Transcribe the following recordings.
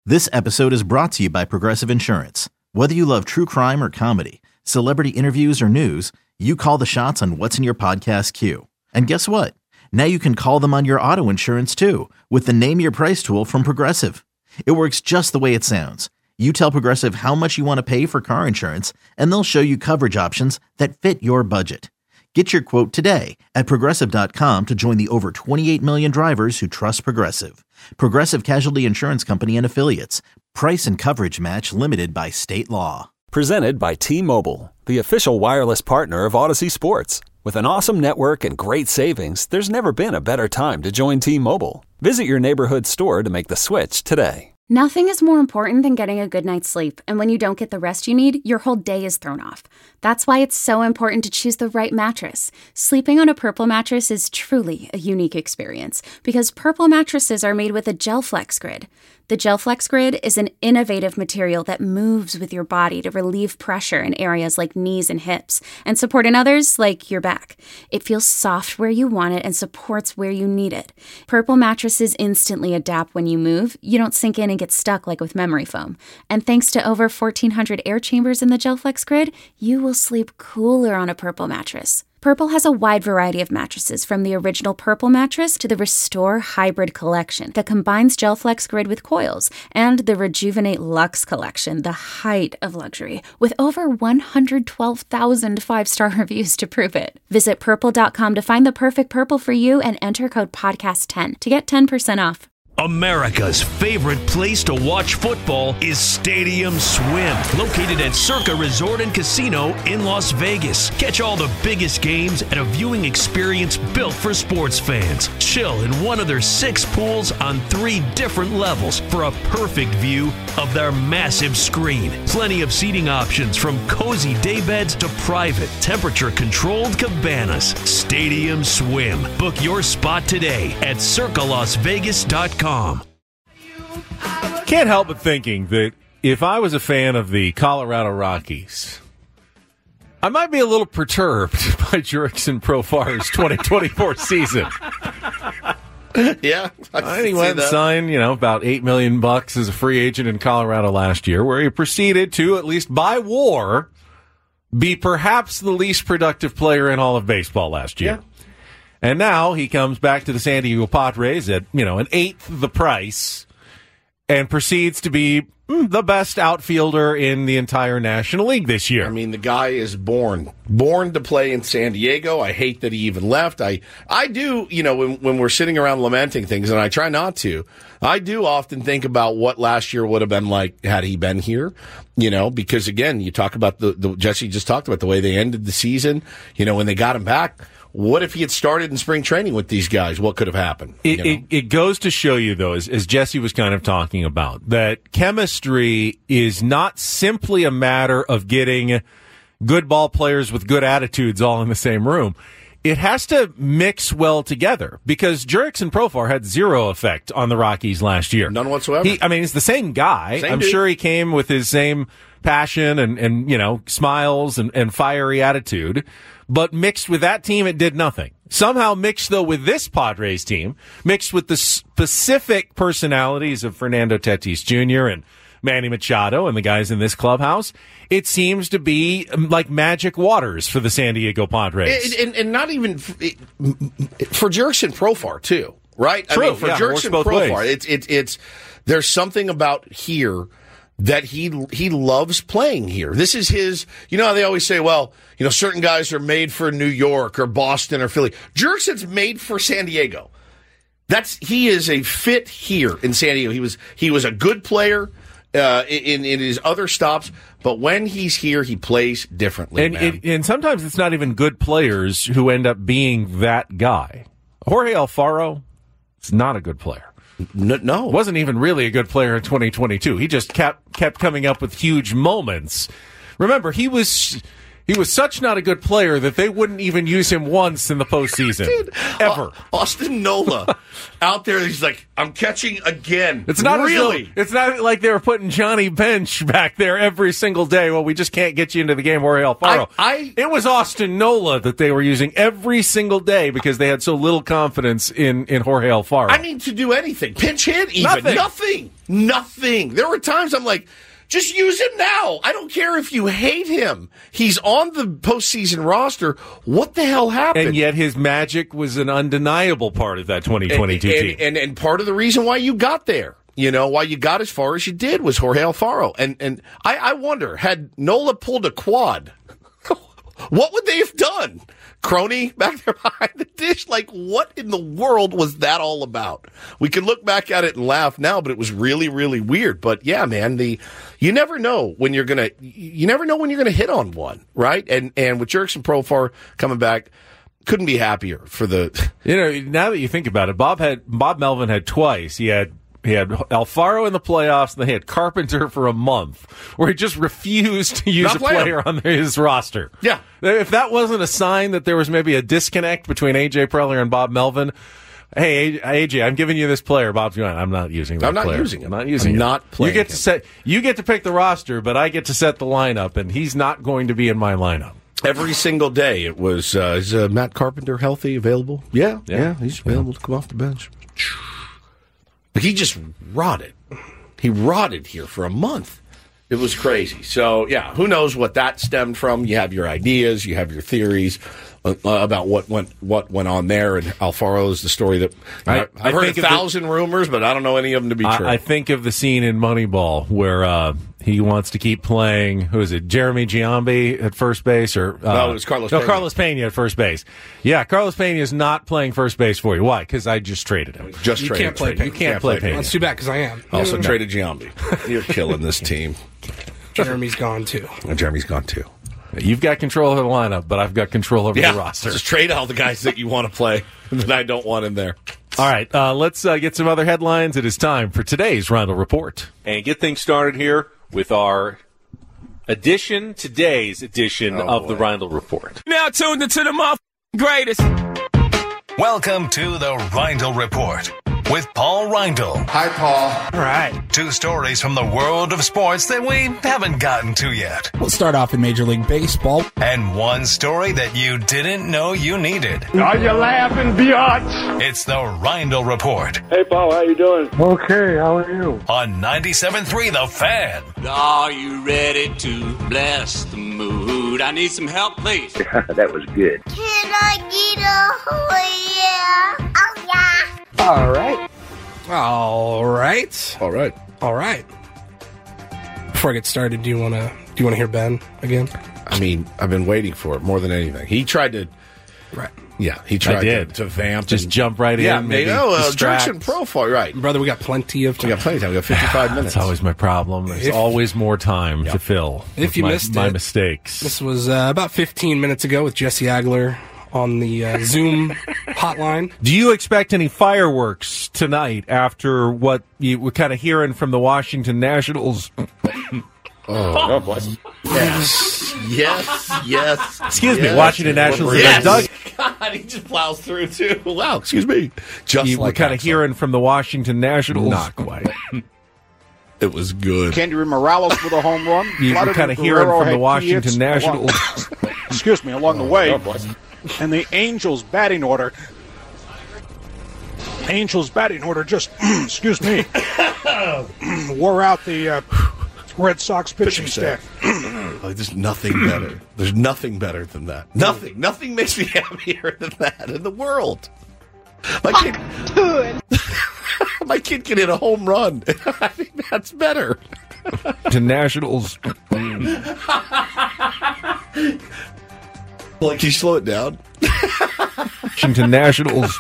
This episode is brought to you by Progressive Insurance. Whether you love true crime or comedy, celebrity interviews or news, you call the shots on what's in your podcast queue. And guess what? Now you can call them on your auto insurance too with the Name Your Price tool from Progressive. It works just the way it sounds. You tell Progressive how much you want to pay for car insurance, and they'll show you coverage options that fit your budget. Get your quote today at Progressive.com to join the over 28 million drivers who trust Progressive. Progressive Casualty Insurance Company and Affiliates. Price and coverage match limited by state law. Presented by T-Mobile, the official wireless partner of Odyssey Sports. With an awesome network and great savings, there's never been a better time to join T-Mobile. Visit your neighborhood store to make the switch today. Nothing is more important than getting a good night's sleep, and when you don't get the rest you need, your whole day is thrown off. That's why it's so important to choose the right mattress. Sleeping on a Purple mattress is truly a unique experience because Purple mattresses are made with a GelFlex Grid. The GelFlex Grid is an innovative material that moves with your body to relieve pressure in areas like knees and hips and support in others like your back. It feels soft where you want it and supports where you need it. Purple mattresses instantly adapt when you move. You don't sink in and get stuck like with memory foam. And thanks to over 1,400 air chambers in the GelFlex Grid, you will sleep cooler on a Purple mattress. Purple has a wide variety of mattresses, from the original Purple mattress to the Restore Hybrid collection that combines GelFlex Grid with coils, and the Rejuvenate Luxe collection, the height of luxury, with over 112,000 five-star reviews to prove it. Visit Purple.com to find the perfect Purple for you and enter code PODCAST10 to get 10% off. America's favorite place to watch football is Stadium Swim, located at Circa Resort and Casino in Las Vegas. Catch all the biggest games at a viewing experience built for sports fans. Chill in one of their 6 pools on 3 different levels for a perfect view of their massive screen. Plenty of seating options, from cozy daybeds to private, temperature-controlled cabanas. Stadium Swim. Book your spot today at circalasvegas.com. Can't help but thinking that if I was a fan of the Colorado Rockies, I might be a little perturbed by Jurickson Profar's 2024 season. Yeah, He went and signed, about $8 million as a free agent in Colorado last year, where he proceeded to, at least by WAR, be perhaps the least productive player in all of baseball last year. Yeah. And now he comes back to the San Diego Padres at, an eighth the price and proceeds to be the best outfielder in the entire National League this year. I mean, the guy is born to play in San Diego. I hate that he even left. I do, when we're sitting around lamenting things, and I try not to, I do often think about what last year would have been like had he been here, because again, you talk about the Jesse just talked about the way they ended the season, when they got him back. What if he had started in spring training with these guys? What could have happened? It goes to show you, though, as Jesse was kind of talking about, that chemistry is not simply a matter of getting good ball players with good attitudes all in the same room. It has to mix well together, because Jurickson Profar had zero effect on the Rockies last year. None whatsoever. He's the same guy. I'm sure he came with his same passion and smiles and fiery attitude. But mixed with that team, it did nothing. Somehow mixed, though, with this Padres team, mixed with the specific personalities of Fernando Tatis Jr. and Manny Machado and the guys in this clubhouse, it seems to be like magic waters for the San Diego Padres. And not even for Jurickson Profar, too, right? True. I mean, for Jurickson Profar, it's there's something about here that he loves playing here. This is his, how they always say, well, certain guys are made for New York or Boston or Philly. Jurickson's made for San Diego. He is a fit here in San Diego. He was a good player in his other stops, but when he's here, he plays differently. And sometimes it's not even good players who end up being that guy. Jorge Alfaro is not a good player. No. Wasn't even really a good player in 2022. He just kept coming up with huge moments. Remember, he was He was such not a good player that they wouldn't even use him once in the postseason. Dude, ever. Austin Nola out there, he's like, I'm catching again. It's not really. It's not like they were putting Johnny Bench back there every single day. Well, we just can't get you into the game, Jorge Alfaro. It was Austin Nola that they were using every single day because they had so little confidence in Jorge Alfaro. I mean, to do anything. Pinch hit, even. Nothing. There were times I'm like, just use him now. I don't care if you hate him. He's on the postseason roster. What the hell happened? And yet his magic was an undeniable part of that 2022 team. And part of the reason why you got there, why you got as far as you did was Jorge Alfaro. And I wonder, had Nola pulled a quad, what would they have done? Crony back there behind the dish? Like, what in the world was that all about? We can look back at it and laugh now, but it was really, really weird. But yeah, man, you never know when you're gonna hit on one, right? And with Jurickson Profar coming back, couldn't be happier for the. Now that you think about it, Bob Melvin had twice. He had Alfaro in the playoffs, and they had Carpenter for a month, where he just refused to use a player on his roster. Yeah. If that wasn't a sign that there was maybe a disconnect between A.J. Preller and Bob Melvin, hey, A.J., I'm giving you this player. Bob's going, I'm not using that player. I'm not using him. Not playing You get to pick the roster, but I get to set the lineup, and he's not going to be in my lineup. Every single day it was, is Matt Carpenter healthy, available? Yeah, he's available to come off the bench. But he just rotted. He rotted here for a month. It was crazy. So, yeah, who knows what that stemmed from. You have your ideas. You have your theories about what went on there. And Alfaro is the story that I've heard 1,000 rumors, but I don't know any of them to be true. I think of the scene in Moneyball where he wants to keep playing, who is it, Jeremy Giambi at first base? No, it was Carlos Pena. No, Carlos Pena at first base. Yeah, Carlos Pena is not playing first base for you. Why? Because I just traded him. You can't play Pena. You can't play Pena. That's too bad, because I am. Also traded Giambi. You're killing this team. Jeremy's gone, too. Jeremy's gone, too. You've got control of the lineup, but I've got control over the roster. Just trade all the guys that you want to play that I don't want in there. All right, let's get some other headlines. It is time for today's Rindle Report. And get things started here with our today's edition of the Rindle Report. Now tuned into the greatest. Welcome to the Rindle Report with Paul Rindle. Hi, Paul. All right. 2 stories from the world of sports that we haven't gotten to yet. We'll start off in Major League Baseball. And 1 story that you didn't know you needed. Are you laughing, biatch? It's the Rindle Report. Hey, Paul, how you doing? Okay, how are you? On 97.3 The Fan. Are you ready to bless the mood? I need some help, please. That was good. Can I get a yeah? Oh, yeah. All right. Before I get started, do you want to hear Ben again? I mean, I've been waiting for it more than anything. He tried to, right? Yeah, he tried to vamp, just jump right in. Yeah, maybe Jurickson Profar, right? Brother, we got plenty of time. We got 55 minutes. That's always my problem. There's always more time to fill. If you missed my mistakes, this was about 15 minutes ago with Jesse Agler on the Zoom hotline. Do you expect any fireworks tonight after what you were kind of hearing from the Washington Nationals? Oh, boy. Yes. Excuse me, Washington Nationals. Yes. God, he just plows through, too. Wow, excuse me. You were kind of hearing from the Washington Nationals. Not quite. It was good. Kendry Morales with a home run. You were kind of hearing from the Washington Nationals. Along the way. And the Angels batting order. Just, excuse me, wore out the Red Sox pitching staff. There's nothing better. There's nothing better than that. Nothing makes me happier than that in the world. My kid can hit a home run. I think that's better. To Nationals. Like, can you slow it down? Washington Nationals.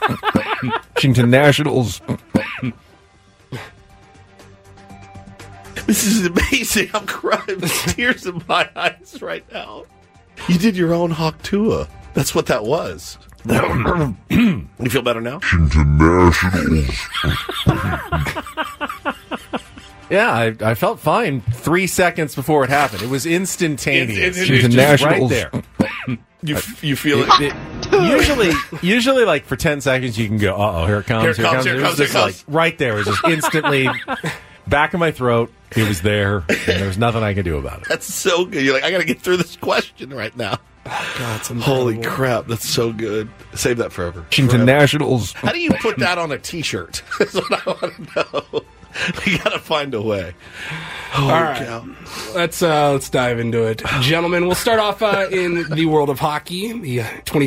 This is amazing. I'm crying. Tears in my eyes right now. You did your own Hawk Tua. That's what that was. You feel bebetter now? Washington Nationals. Yeah, I felt fine 3 seconds before it happened. It was instantaneous. It's just right there. You feel it? Usually, like for 10 seconds, you can go, "Uh oh, here it comes, here it comes." It was just like right there. It was just instantly back of my throat. It was there, and there was nothing I could do about it. That's so good. You're like, I got to get through this question right now. Oh, God, holy crap, that's so good. Save that forever. Washington Nationals. How do you put that on a T-shirt? That's what I want to know. You got to find a way. All right, let's dive into it, gentlemen. We'll start off in the world of hockey. The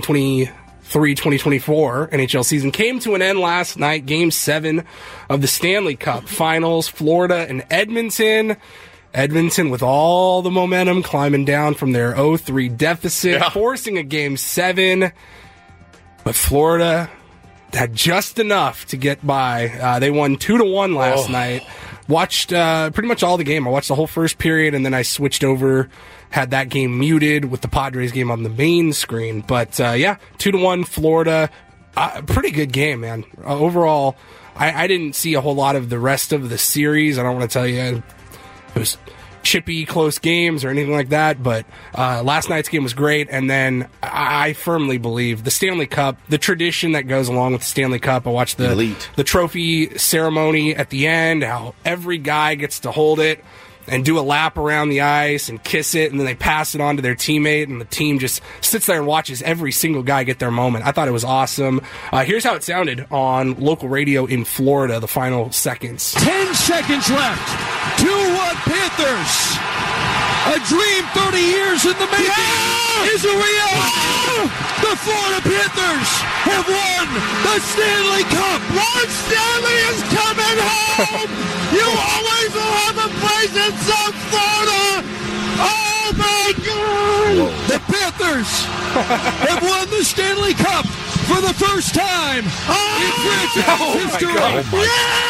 2023-2024 NHL season came to an end last night. Game 7 of the Stanley Cup Finals. Florida and Edmonton. Edmonton with all the momentum climbing down from their 0-3 deficit, forcing a Game 7. But Florida had just enough to get by. They won 2-1 last night. Watched pretty much all the game. I watched the whole first period, and then I switched over, had that game muted with the Padres game on the main screen. But 2-1 Florida. Pretty good game, man. Overall, I didn't see a whole lot of the rest of the series. I don't want to tell you it was chippy, close games or anything like that, but last night's game was great, and then I firmly believe the Stanley Cup, the tradition that goes along with the Stanley Cup. I watched the trophy ceremony at the end, how every guy gets to hold it and do a lap around the ice and kiss it, and then they pass it on to their teammate, and the team just sits there and watches every single guy get their moment. I thought it was awesome. Here's how it sounded on local radio in Florida, the final seconds. 10 seconds left. 2-1 Panthers. A dream 30 years in the making is a reality. The Florida Panthers have won the Stanley Cup. Lord Stanley is coming home. You always will have a place in South Florida. Oh my God! The Panthers have won the Stanley Cup for the first time in franchise history.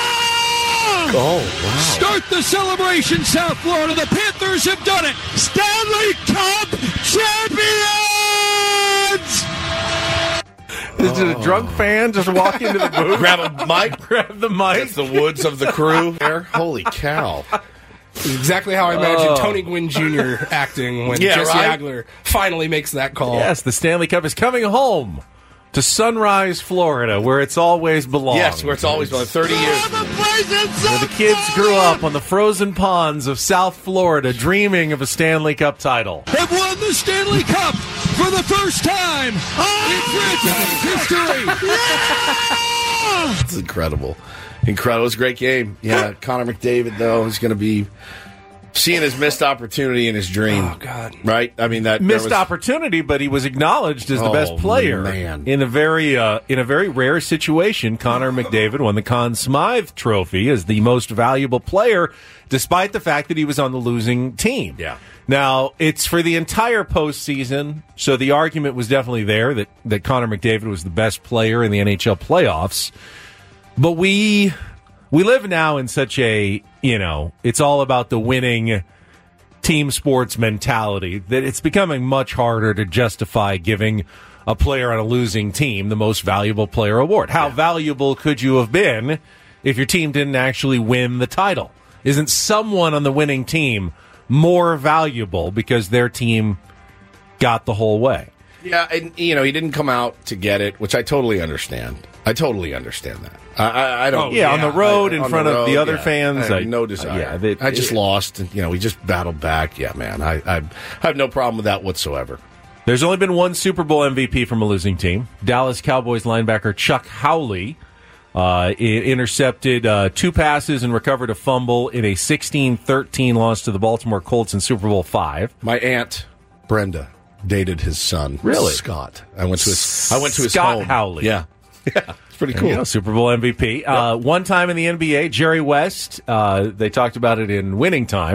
Oh, wow. Start the celebration, South Florida. The Panthers have done it. Stanley Cup champions! Is it a drunk fan just walk into the booth? Grab a mic? Grab the mic? It's the woods of the crew there. Holy cow. Exactly how I imagined Tony Gwynn Jr. acting when Jesse Agler finally makes that call. Yes, the Stanley Cup is coming home to Sunrise, Florida, where it's always belonged. Yes, where it's always belonged. 30 years. Where the kids grew up on the frozen ponds of South Florida, dreaming of a Stanley Cup title. Have won the Stanley Cup for the first time in franchise history. It's incredible. Incredible. It was a great game. Yeah, Connor McDavid, though, is going to be seeing his missed opportunity in his dream. Oh, God. Right? I mean, that missed opportunity, but he was acknowledged as the best player. Man. In a very rare situation, Connor McDavid won the Conn Smythe Trophy as the most valuable player, despite the fact that he was on the losing team. Yeah. Now, it's for the entire postseason, so the argument was definitely there that Connor McDavid was the best player in the NHL playoffs. But we live now in such a, it's all about the winning team sports mentality that it's becoming much harder to justify giving a player on a losing team the most valuable player award. How valuable could you have been if your team didn't actually win the title? Isn't someone on the winning team more valuable because their team got the whole way? Yeah, and, he didn't come out to get it, which I totally understand. I totally understand that. I don't. On the road in front of the other fans. I have no desire. I just lost, and we just battled back. Yeah, man, I have no problem with that whatsoever. There's only been one Super Bowl MVP from a losing team. Dallas Cowboys linebacker Chuck Howley intercepted 2 passes and recovered a fumble in a 16-13 loss to the Baltimore Colts in Super Bowl V. My aunt Brenda dated his son. Really? Scott. I went to his home. Scott Howley. Yeah. It's pretty cool. Super Bowl MVP. Yep. One time in the NBA, Jerry West, they talked about it in Winning Time,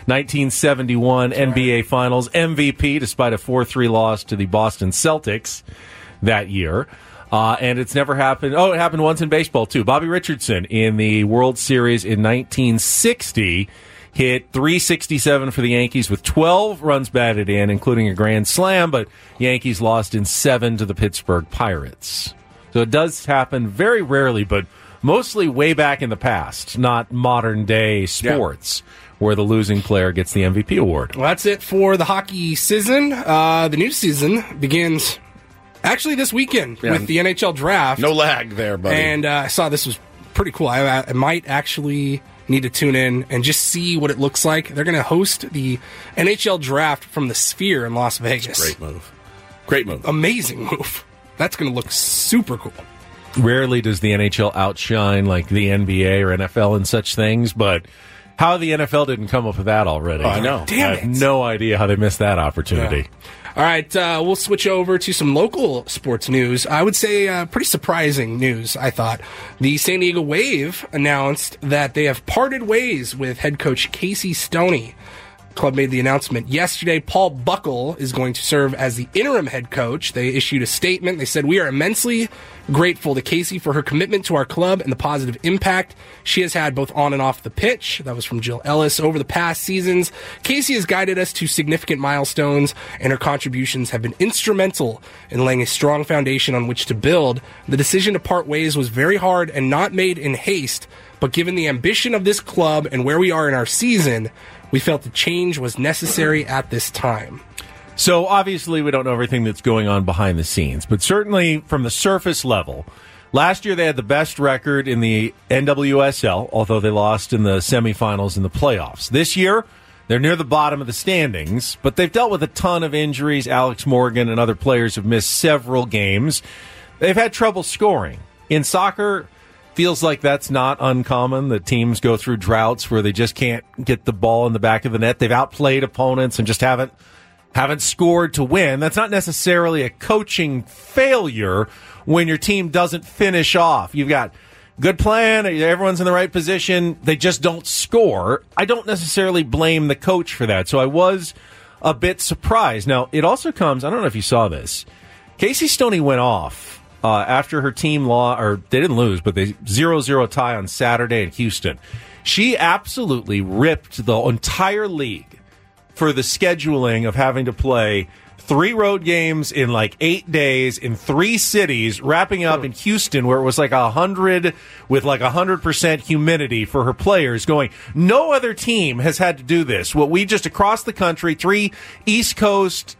1971 NBA Finals MVP, despite a 4-3 loss to the Boston Celtics that year. And it's never happened. Oh, it happened once in baseball, too. Bobby Richardson in the World Series in 1960 hit .367 for the Yankees with 12 runs batted in, including a grand slam, but Yankees lost in 7 to the Pittsburgh Pirates. So it does happen very rarely, but mostly way back in the past, not modern day sports. Yeah. Where the losing player gets the MVP award. Well, that's it for the hockey season. The new season begins actually this weekend with the NHL draft. No lag there, buddy. And I saw this was pretty cool. I might actually need to tune in and just see what it looks like. They're going to host the NHL draft from the Sphere in Las Vegas. Great move. Great move. Amazing move. That's going to look super cool. Rarely does the NHL outshine like the NBA or NFL and such things, but how the NFL didn't come up with that already. Oh, I know. Damn I have no idea how they missed that opportunity. Yeah. All right, we'll switch over to some local sports news. I would say pretty surprising news, I thought. The San Diego Wave announced that they have parted ways with head coach Casey Stoney. The club made the announcement yesterday. Paul Buckle is going to serve as the interim head coach. They issued a statement. They said, "We are immensely grateful to Casey for her commitment to our club and the positive impact she has had both on and off the pitch." That was from Jill Ellis. "Over the past seasons, Casey has guided us to significant milestones, and her contributions have been instrumental in laying a strong foundation on which to build. The decision to part ways was very hard and not made in haste, but given the ambition of this club and where we are in our season, we felt the change was necessary at this time." So obviously we don't know everything that's going on behind the scenes, but certainly from the surface level, last year they had the best record in the NWSL, although they lost in the semifinals and the playoffs. This year, they're near the bottom of the standings, but they've dealt with a ton of injuries. Alex Morgan and other players have missed several games. They've had trouble scoring. In soccer, feels like that's not uncommon, that teams go through droughts where they just can't get the ball in the back of the net. They've outplayed opponents and just haven't scored to win. That's not necessarily a coaching failure when your team doesn't finish off. You've got good plan, everyone's in the right position, they just don't score. I don't necessarily blame the coach for that, so I was a bit surprised. Now, it also comes, I don't know if you saw this, Casey Stoney went off after her team they didn't lose, but they 0-0 tie on Saturday in Houston. She absolutely ripped the entire league for the scheduling of having to play 3 road games in like 8 days in 3 cities, wrapping up in Houston where it was like 100 with like 100% humidity for her players going, no other team has had to do this. What we just across the country, 3 East Coast,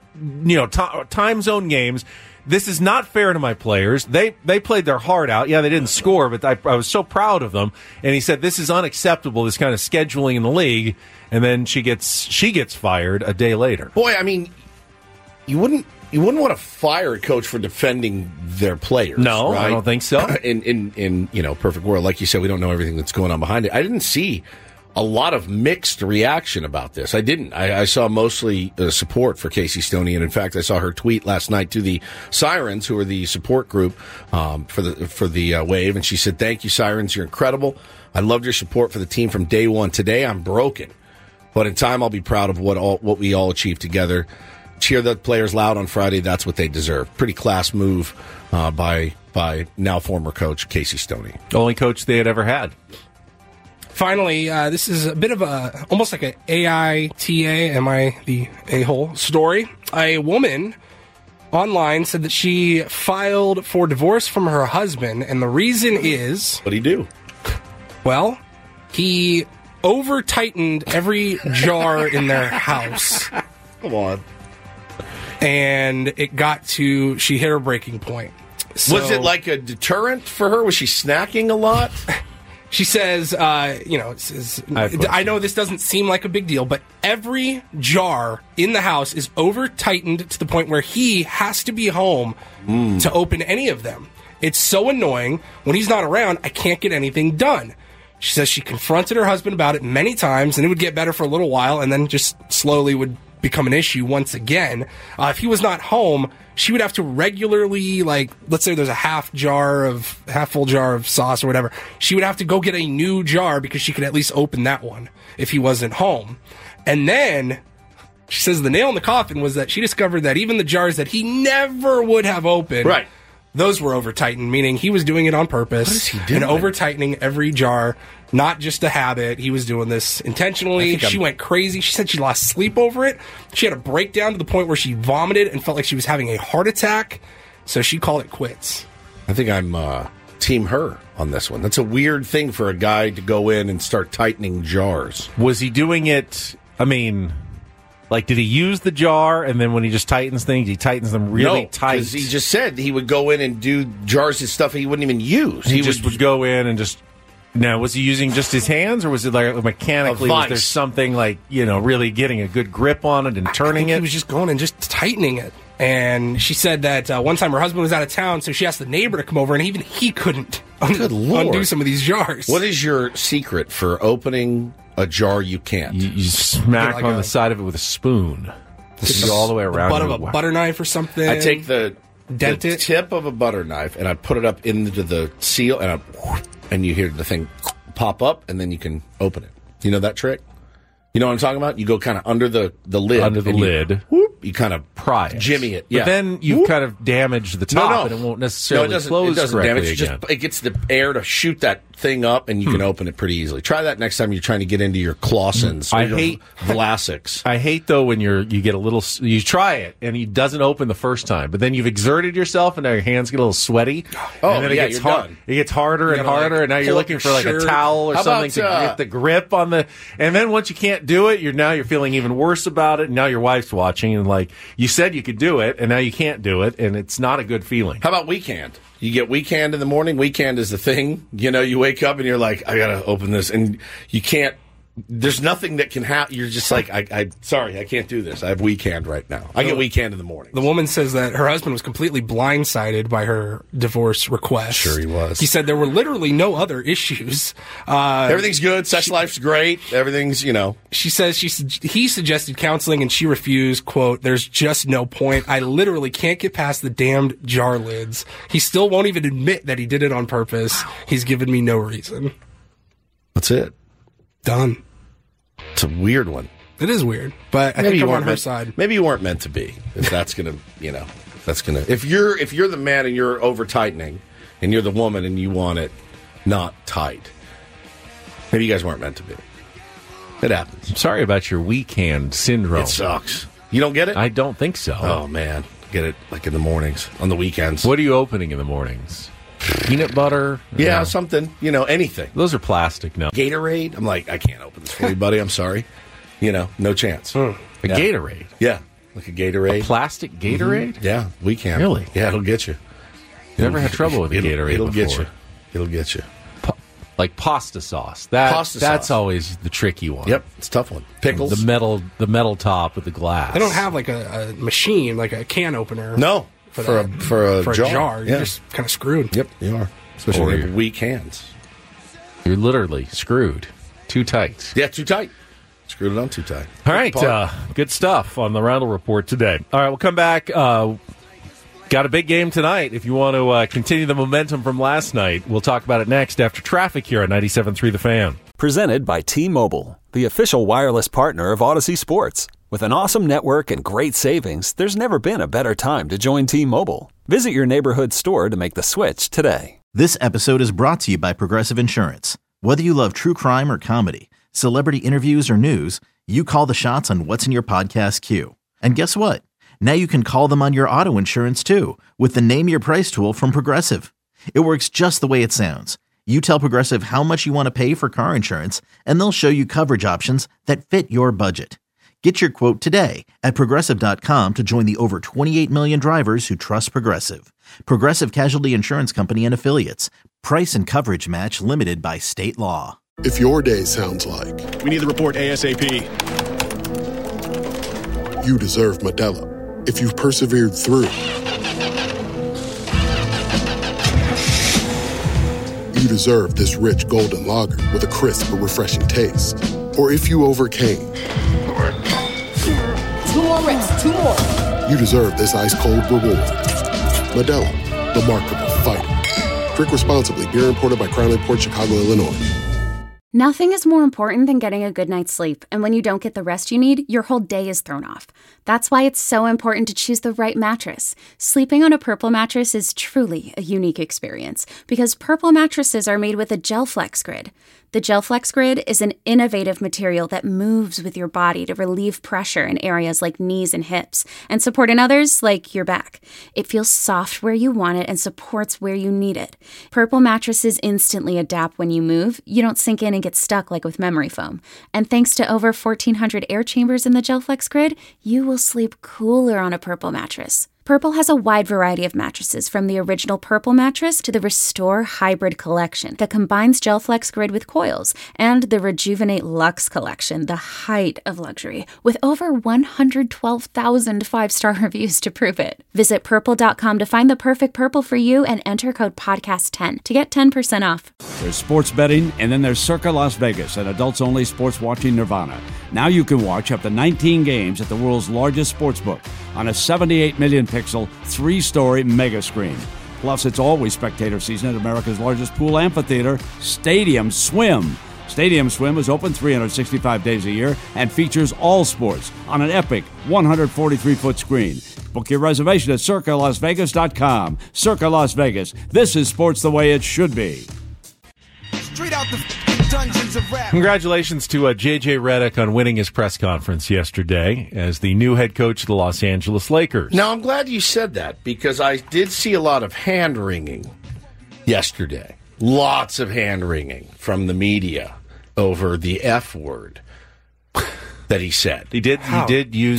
time zone games. This is not fair to my players. They played their heart out. Yeah, they didn't score, but I was so proud of them. And he said, this is unacceptable, this kind of scheduling in the league. And then she gets fired a day later. Boy, I mean, you wouldn't want to fire a coach for defending their players. No, right? I don't think so. In perfect world, like you said, we don't know everything that's going on behind it. I didn't see a lot of mixed reaction about this. I didn't. I saw mostly support for Casey Stoney, and in fact, I saw her tweet last night to the Sirens, who are the support group for the Wave, and she said, "Thank you, Sirens. You're incredible. I loved your support for the team from day one. Today, I'm broken, but in time, I'll be proud of what we all achieved together. Cheer the players loud on Friday. That's what they deserve." Pretty class move by now former coach Casey Stoney. Only coach they had ever had. Finally, this is a bit of almost like an AITA, am I the a-hole story. A woman online said that she filed for divorce from her husband, and the reason is... What'd he do? Well, he over-tightened every jar in their house. Come on. And it got to... She hit her breaking point. So, was it like a deterrent for her? Was she snacking a lot? She says, I know this doesn't seem like a big deal, but every jar in the house is over-tightened to the point where he has to be home to open any of them. It's so annoying. When he's not around, I can't get anything done. She says she confronted her husband about it many times, and it would get better for a little while, and then just slowly would become an issue once again. If he was not home, she would have to regularly, like, let's say there's a half full jar of sauce or whatever. She would have to go get a new jar because she could at least open that one if he wasn't home. And then she says the nail in the coffin was that she discovered that even the jars that he never would have opened, right, those were over-tightened, meaning he was doing it on purpose. What is he doing? And over-tightening every jar, not just a habit. He was doing this intentionally. She went crazy. She said she lost sleep over it. She had a breakdown to the point where she vomited and felt like she was having a heart attack. So she called it quits. I think I'm team her on this one. That's a weird thing for a guy to go in and start tightening jars. Was he doing it, I mean, like, did he use the jar, and then when he just tightens things, he tightens them really tight? Because he just said he would go in and do jars of stuff he wouldn't even use. He just would go in and just... Now, was he using just his hands, or was it like mechanically? Was there something like, really getting a good grip on it and turning it? He was just going and just tightening it. And she said that one time her husband was out of town, so she asked the neighbor to come over, and even he couldn't undo some of these jars. What is your secret for opening a jar you can't? You smack on the side of it with a spoon. This is all the way around. The butt of a butter knife or something. I take the tip of a butter knife, and I put it up into the seal, and you hear the thing pop up, and then you can open it. You know that trick? You know what I'm talking about? You go kind of under the lid. Under the lid. You kind of pry it. Jimmy it. Yeah. But then you've kind of damaged the top, and it won't necessarily close it doesn't correctly damage. It gets the air to shoot that thing up, and you can open it pretty easily. Try that next time you're trying to get into your Clausens or your Vlasics. I hate, though, when you get a little... You try it, and it doesn't open the first time, but then you've exerted yourself, and now your hands get a little sweaty. And then it gets hard. It gets harder and harder, and now you're looking for like a towel or something to get the grip on the... And then once you can't do it, you're feeling even worse about it, and now your wife's watching, and like, you said you could do it, and now you can't do it, and it's not a good feeling. How about weekend? You get weekend in the morning. Weekend is the thing. You wake up and you're like, I got to open this, and you can't. There's nothing that can happen. You're just like, sorry, I can't do this. I have weekend right now. I get weekend in the morning. The woman says that her husband was completely blindsided by her divorce request. Sure he was. He said there were literally no other issues. Everything's good. Sex life's great. Everything's, She says he suggested counseling and she refused. Quote, there's just no point. I literally can't get past the damned jar lids. He still won't even admit that he did it on purpose. He's given me no reason. That's it. Done. It's a weird one. It is weird, but I think I'm on her side. Maybe you weren't meant to be. If that's gonna, if you're the man and you're over tightening, and you're the woman and you want it not tight, maybe you guys weren't meant to be. It happens. I'm sorry about your weak hand syndrome. It sucks. You don't get it? I don't think so. Oh man, get it like in the mornings, on the weekends. What are you opening in the mornings? Peanut butter? Yeah, something. Anything. Those are plastic now. Gatorade? I'm like, I can't open this for you, buddy. I'm sorry. No chance. Gatorade? Yeah, like a Gatorade. A plastic Gatorade? Mm-hmm. Yeah, we can. Really? Yeah, it'll get you. Never had trouble with a Gatorade It'll before. get you. It'll get you. Like pasta sauce. That's always the tricky one. Yep, it's a tough one. Pickles. The metal top with the glass. They don't have like a machine, like a can opener. No. For a jar. You're just kind of screwed. Yep, you are. Especially when you have weak hands. You're literally screwed. Too tight. Yeah, too tight. Screwed it on too tight. All right, good stuff on the Roundel Report today. All right, we'll come back. Got a big game tonight. If you want to continue the momentum from last night, we'll talk about it next after traffic here on 97.3 The Fan. Presented by T-Mobile, the official wireless partner of Odyssey Sports. With an awesome network and great savings, there's never been a better time to join T-Mobile. Visit your neighborhood store to make the switch today. This episode is brought to you by Progressive Insurance. Whether you love true crime or comedy, celebrity interviews or news, you call the shots on what's in your podcast queue. And guess what? Now you can call them on your auto insurance too with the Name Your Price tool from Progressive. It works just the way it sounds. You tell Progressive how much you want to pay for car insurance, and they'll show you coverage options that fit your budget. Get your quote today at Progressive.com to join the over 28 million drivers who trust Progressive. Progressive Casualty Insurance Company and Affiliates. Price and coverage match limited by state law. If your day sounds like... We need the report ASAP. You deserve Modelo. If you've persevered through... You deserve this rich golden lager with a crisp but refreshing taste. Or if you overcame... 2 more reps, 2 more. You deserve this ice-cold reward. Modelo, the Remarkable Fighter. Drink responsibly. Beer imported by Crown Imports, Chicago, Illinois. Nothing is more important than getting a good night's sleep, and when you don't get the rest you need, your whole day is thrown off. That's why it's so important to choose the right mattress. Sleeping on a Purple mattress is truly a unique experience, because Purple mattresses are made with a Gel Flex grid. The GelFlex Grid is an innovative material that moves with your body to relieve pressure in areas like knees and hips and support in others like your back. It feels soft where you want it and supports where you need it. Purple mattresses instantly adapt when you move. You don't sink in and get stuck like with memory foam. And thanks to over 1,400 air chambers in the GelFlex Grid, you will sleep cooler on a Purple mattress. Purple has a wide variety of mattresses, from the original Purple mattress to the Restore Hybrid collection that combines GelFlex Grid with coils, and the Rejuvenate Luxe collection, the height of luxury, with over 112,000 five-star reviews to prove it. Visit purple.com to find the perfect Purple for you and enter code podcast10 to get 10% off. There's sports betting, and then there's Circa Las Vegas, an adults-only sports watching nirvana. Now you can watch up to 19 games at the world's largest sportsbook on a 78 million pixel, 3-story mega screen. Plus, it's always spectator season at America's largest pool amphitheater, Stadium Swim. Stadium Swim is open 365 days a year and features all sports on an epic 143-foot screen. Book your reservation at CircaLasVegas.com. Circa Las Vegas. This is sports the way it should be. Straight out the dungeons of rap. Congratulations to J.J. Redick on winning his press conference yesterday as the new head coach of the Los Angeles Lakers. Now, I'm glad you said that because I did see a lot of hand-wringing yesterday. Lots of hand-wringing from the media over the F word that he said. He did use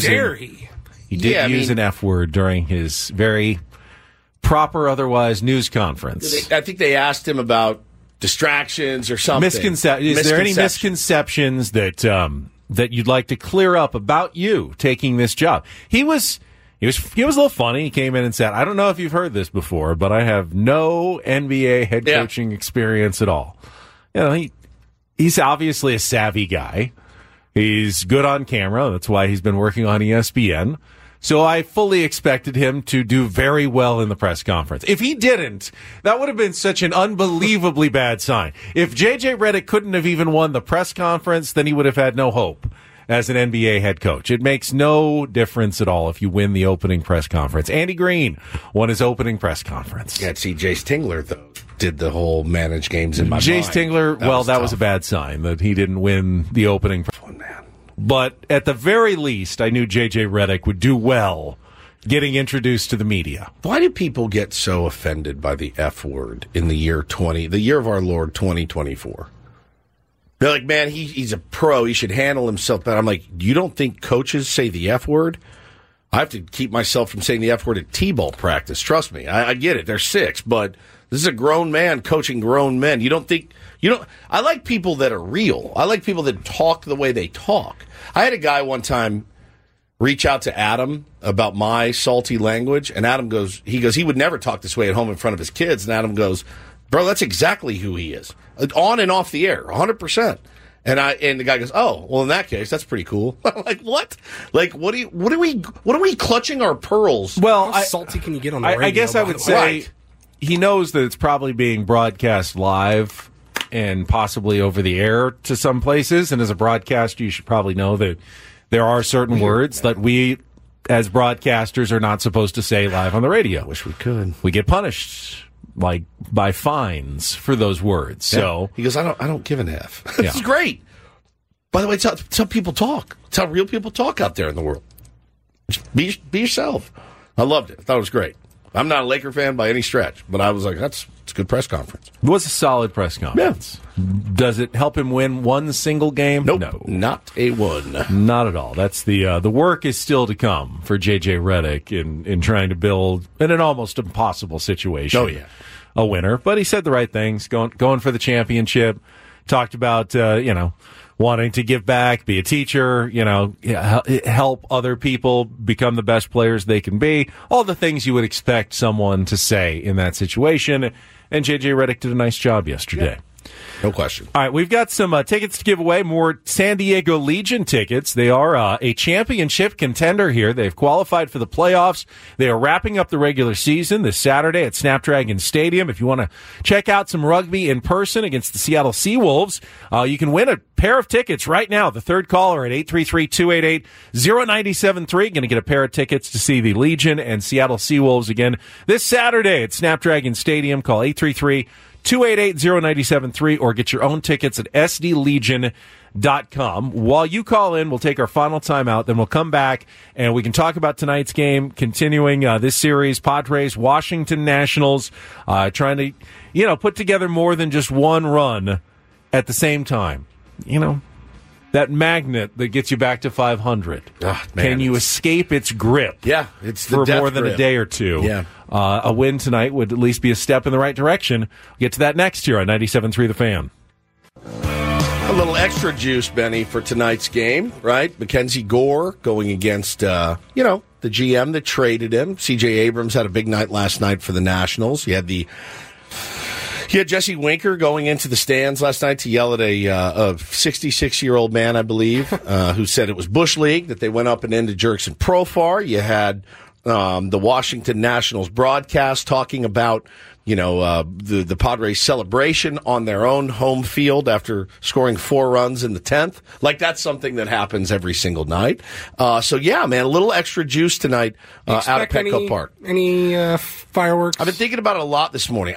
an F word during his very proper, otherwise, news conference. I think they asked him about distractions or something. Is there any misconceptions that you'd like to clear up about you taking this job? He was a little funny. He came in and said, "I don't know if you've heard this before, but I have no NBA head coaching experience at all." You know, he's obviously a savvy guy. He's good on camera. That's why he's been working on ESPN. So I fully expected him to do very well in the press conference. If he didn't, that would have been such an unbelievably bad sign. If J.J. Redick couldn't have even won the press conference, then he would have had no hope as an NBA head coach. It makes no difference at all if you win the opening press conference. Andy Green won his opening press conference. Yeah, see, Jace Tingler, though, did the whole manage games in my mind. Jace Tingler, that was a bad sign that he didn't win the opening. But at the very least, I knew J.J. Redick would do well getting introduced to the media. Why do people get so offended by the F word in the year of our Lord 2024? They're like, man, he's a pro. He should handle himself better. I'm like, you don't think coaches say the F word? I have to keep myself from saying the F word at T-ball practice. Trust me. I get it. They're 6, but this is a grown man coaching grown men. I like people that are real. I like people that talk the way they talk. I had a guy one time reach out to Adam about my salty language, and Adam goes, he would never talk this way at home in front of his kids. And Adam goes, bro, that's exactly who he is. On and off the air, 100%. And the guy goes, oh, well, in that case, that's pretty cool. I'm like, what? Like, what are we clutching our pearls? Well, how salty can you get on the radio? I guess I would say he knows that it's probably being broadcast live and possibly over the air to some places. And as a broadcaster, you should probably know that there are certain words that we, as broadcasters, are not supposed to say live on the radio. Wish we could. We get punished, like, by fines for those words. Yeah. So he goes, I don't give an F. This is great. By the way, it's how people talk. It's how real people talk out there in the world. Just be yourself. I loved it. I thought it was great. I'm not a Laker fan by any stretch, but I was like, it's a good press conference. It was a solid press conference. Yeah. Does it help him win one single game? Nope, no. Not a one. Not at all. That's the work is still to come for J.J. Redick in trying to build, in an almost impossible situation, a winner. But he said the right things, going for the championship, talked about, wanting to give back, be a teacher, help other people become the best players they can be. All the things you would expect someone to say in that situation. And J.J. Redick did a nice job yesterday. Yeah. No question. All right, we've got some tickets to give away, more San Diego Legion tickets. They are a championship contender here. They've qualified for the playoffs. They are wrapping up the regular season this Saturday at Snapdragon Stadium. If you want to check out some rugby in person against the Seattle Seawolves, you can win a pair of tickets right now. The third caller at 833-288-0973. Going to get a pair of tickets to see the Legion and Seattle Seawolves again this Saturday at Snapdragon Stadium. Call 833-288-0973. 288-0973, or get your own tickets at sdlegion.com. While you call in, we'll take our final timeout, then we'll come back and we can talk about tonight's game, continuing this series, Padres, Washington Nationals, trying to, put together more than just one run at the same time. That magnet that gets you back to 500. Can you escape its grip? Yeah, it's the for death more than grip. a day or two. Yeah. A win tonight would at least be a step in the right direction. We'll get to that next year on 97.3 The Fan. A little extra juice, Benny, for tonight's game, right? Mackenzie Gore going against, the GM that traded him. C.J. Abrams had a big night last night for the Nationals. He had Jesse Winker going into the stands last night to yell at a 66-year-old man, I believe, who said it was Bush League, that they went up and into Jurickson Profar. You had the Washington Nationals broadcast talking about the Padres celebration on their own home field after scoring 4 runs in the 10th. Like, that's something that happens every single night. So, yeah, man, a little extra juice tonight out at Petco Park. Any fireworks? I've been thinking about it a lot this morning.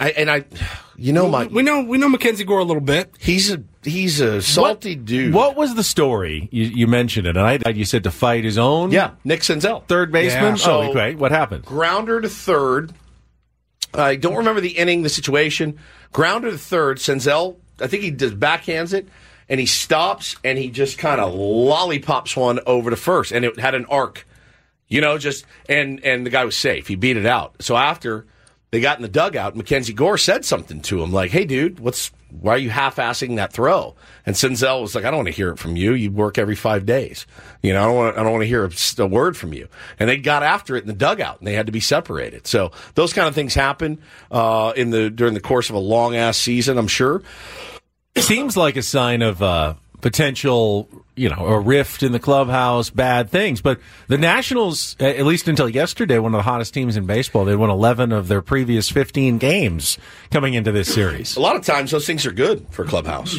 We know Mackenzie Gore a little bit. He's a salty dude. What was the story? You mentioned it, and you said to fight his own? Yeah, Nick Senzel. Third baseman? Yeah. So, okay, what happened? Grounder to third. I don't remember the inning, the situation. Grounder to third. Senzel, I think he just backhands it, and he stops, and he just kind of lollipops one over to first, and it had an arc. And the guy was safe. He beat it out. So after they got in the dugout, Mackenzie Gore said something to him, like, "Hey, dude, why are you half-assing that throw?" And Senzel was like, "I don't want to hear it from you. You work every 5 days. I don't want to hear a word from you." And they got after it in the dugout, and they had to be separated. So those kind of things happen during the course of a long-ass season, I'm sure. Seems like a sign of potential, a rift in the clubhouse, bad things. But the Nationals, at least until yesterday, one of the hottest teams in baseball. They won 11 of their previous 15 games coming into this series. A lot of times those things are good for clubhouse.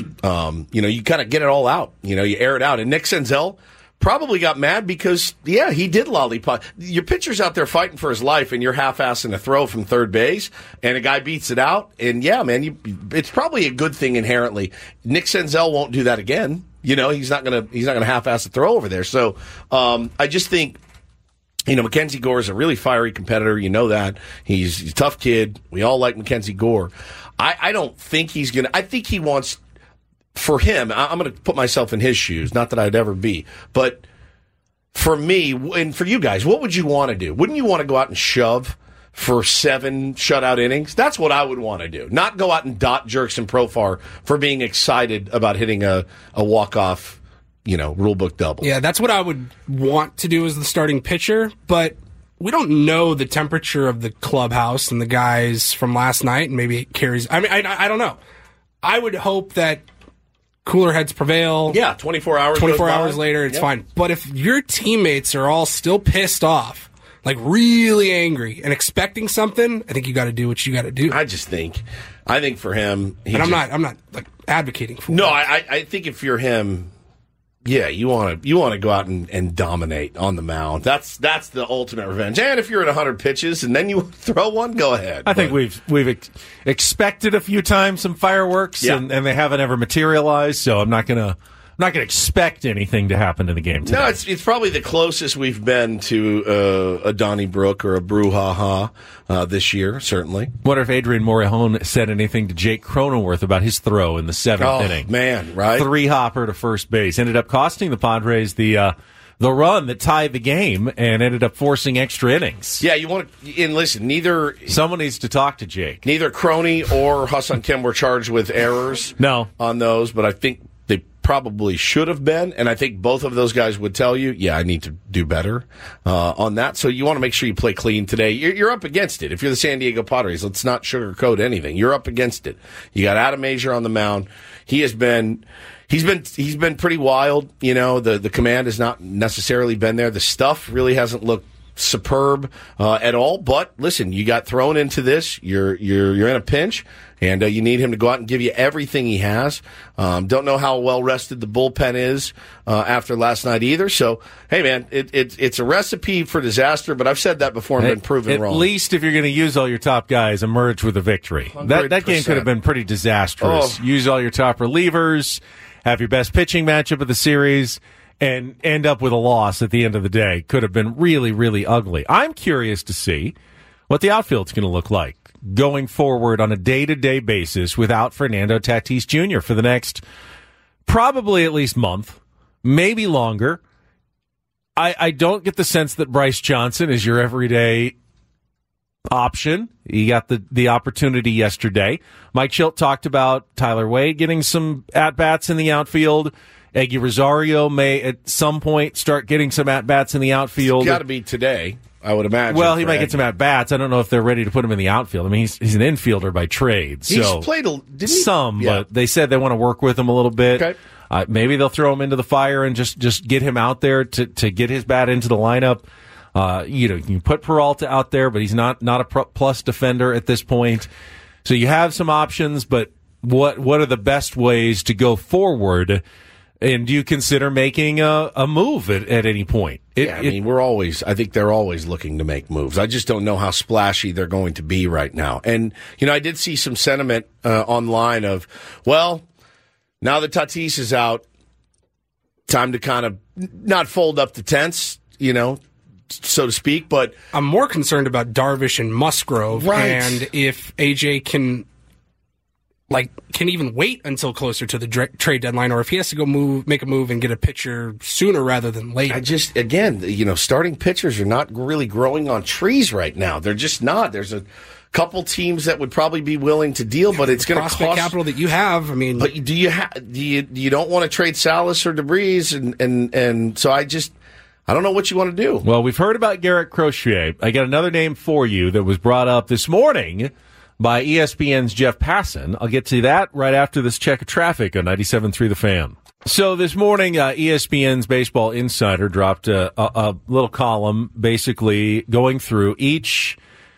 You kind of get it all out. You air it out. And Nick Senzel probably got mad because, he did lollipop. Your pitcher's out there fighting for his life, and you're half-assing a throw from third base, and a guy beats it out. And, it's probably a good thing inherently. Nick Senzel won't do that again. He's not gonna half-ass a throw over there. So I just think, Mackenzie Gore is a really fiery competitor. You know that. He's a tough kid. We all like Mackenzie Gore. I don't think he's gonna. I think he wants. For him, I'm going to put myself in his shoes, not that I'd ever be, but for me and for you guys, what would you want to do? Wouldn't you want to go out and shove for 7 shutout innings? That's what I would want to do. Not go out and dot Jurickson Profar for being excited about hitting a walk-off, rule book double. Yeah, that's what I would want to do as the starting pitcher, but we don't know the temperature of the clubhouse and the guys from last night, and maybe it carries. I don't know. I would hope that cooler heads prevail. Yeah, 24 hours. 24 hours later, it's fine. But if your teammates are all still pissed off, like really angry and expecting something, I think you got to do what you got to do. I think for him, I'm not like advocating for. No, I think if you're him, you want to go out and dominate on the mound. That's the ultimate revenge. And if you're at 100 pitches and then you throw one, go ahead. I think we've expected a few times some fireworks, and they haven't ever materialized. So I'm not gonna expect anything to happen in the game today. No, it's probably the closest we've been to a Donnybrook or a brouhaha this year, certainly. Wonder if Adrian Morejon said anything to Jake Cronenworth about his throw in the 7th inning. Oh, man, right? 3-hopper to first base. Ended up costing the Padres the run that tied the game and ended up forcing extra innings. Yeah, you want to, and listen, someone needs to talk to Jake. Neither Croney or Hassan Kim were charged with errors on those, but I think they probably should have been, and I think both of those guys would tell you, I need to do better on that. So you want to make sure you play clean today. You're up against it. If you're the San Diego Padres, let's not sugarcoat anything. You're up against it. You got Adam Azier on the mound. He's been pretty wild. The command has not necessarily been there. The stuff really hasn't looked superb at all. But listen, you got thrown into this. You're in a pinch, and you need him to go out and give you everything he has. Don't know how well rested the bullpen is after last night either. So, hey, man, it's a recipe for disaster. But I've said that before and been proven wrong. At least if you're going to use all your top guys, emerge with a victory. That game could have been pretty disastrous. Use all your top relievers, have your best pitching matchup of the series, and end up with a loss at the end of the day. Could have been really, really ugly. I'm curious to see what the outfield's going to look like going forward on a day-to-day basis without Fernando Tatis Jr. for the next probably at least month, maybe longer. I don't get the sense that Bryce Johnson is your everyday option. He got the opportunity yesterday. Mike Schilt talked about Tyler Wade getting some at-bats in the outfield. Eggy Rosario may at some point start getting some at-bats in the outfield. It's got to be today, I would imagine. Well, he might get some at-bats. I don't know if they're ready to put him in the outfield. I mean, he's an infielder by trade. He's so played some, but they said they want to work with him a little bit. Okay. Maybe they'll throw him into the fire and just get him out there to get his bat into the lineup. You can put Peralta out there, but he's not a plus defender at this point. So you have some options, but what are the best ways to go forward? And do you consider making a move at any point? I think they're always looking to make moves. I just don't know how splashy they're going to be right now. And, I did see some sentiment online of, well, now that Tatis is out, time to kind of not fold up the tents, so to speak. But I'm more concerned about Darvish and Musgrove, and if AJ can even wait until closer to the trade deadline, or if he has to go make a move and get a pitcher sooner rather than later. Starting pitchers are not really growing on trees right now. They're just not. There's a couple teams that would probably be willing to deal, but it's going to cost capital that you have. I mean, but do you don't want to trade Salas or DeVries, and so I don't know what you want to do. Well, we've heard about Garrett Crochet. I got another name for you that was brought up this morning by ESPN's Jeff Passan. I'll get to that right after this check of traffic on 97.3 The Fan. So this morning, ESPN's Baseball Insider dropped a little column basically going through each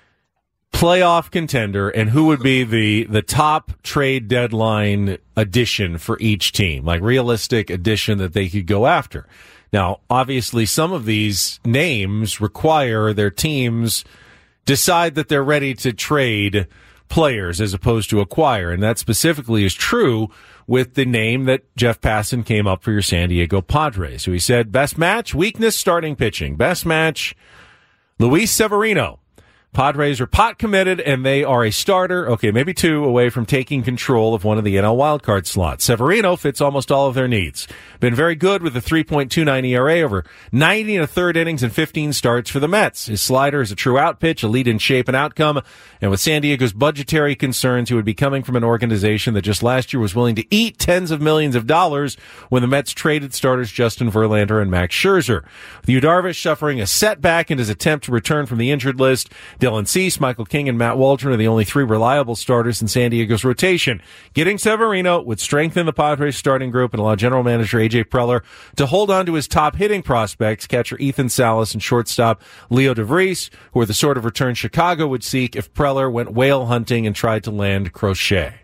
playoff contender and who would be the top trade deadline addition for each team, like realistic addition that they could go after. Now, obviously, some of these names require their teams decide that they're ready to trade players as opposed to acquire, and that specifically is true with the name that Jeff Passan came up for your San Diego Padres. So he said, best match, weakness, starting pitching. Best match, Luis Severino. Padres are pot committed, and they are a starter, maybe two, away from taking control of one of the NL wildcard slots. Severino fits almost all of their needs. Been very good with a 3.29 ERA over 90 and a third innings and 15 starts for the Mets. His slider is a true out pitch, a lead in shape and outcome, and with San Diego's budgetary concerns, he would be coming from an organization that just last year was willing to eat tens of millions of dollars when the Mets traded starters Justin Verlander and Max Scherzer. With Yu Darvish suffering a setback in his attempt to return from the injured list, Dylan Cease, Michael King, and Matt Waldron are the only three reliable starters in San Diego's rotation. Getting Severino would strengthen the Padres starting group and allow general manager A.J. Preller to hold on to his top hitting prospects, catcher Ethan Salas and shortstop Leo DeVries, who are the sort of return Chicago would seek if Preller went whale hunting and tried to land Crochet.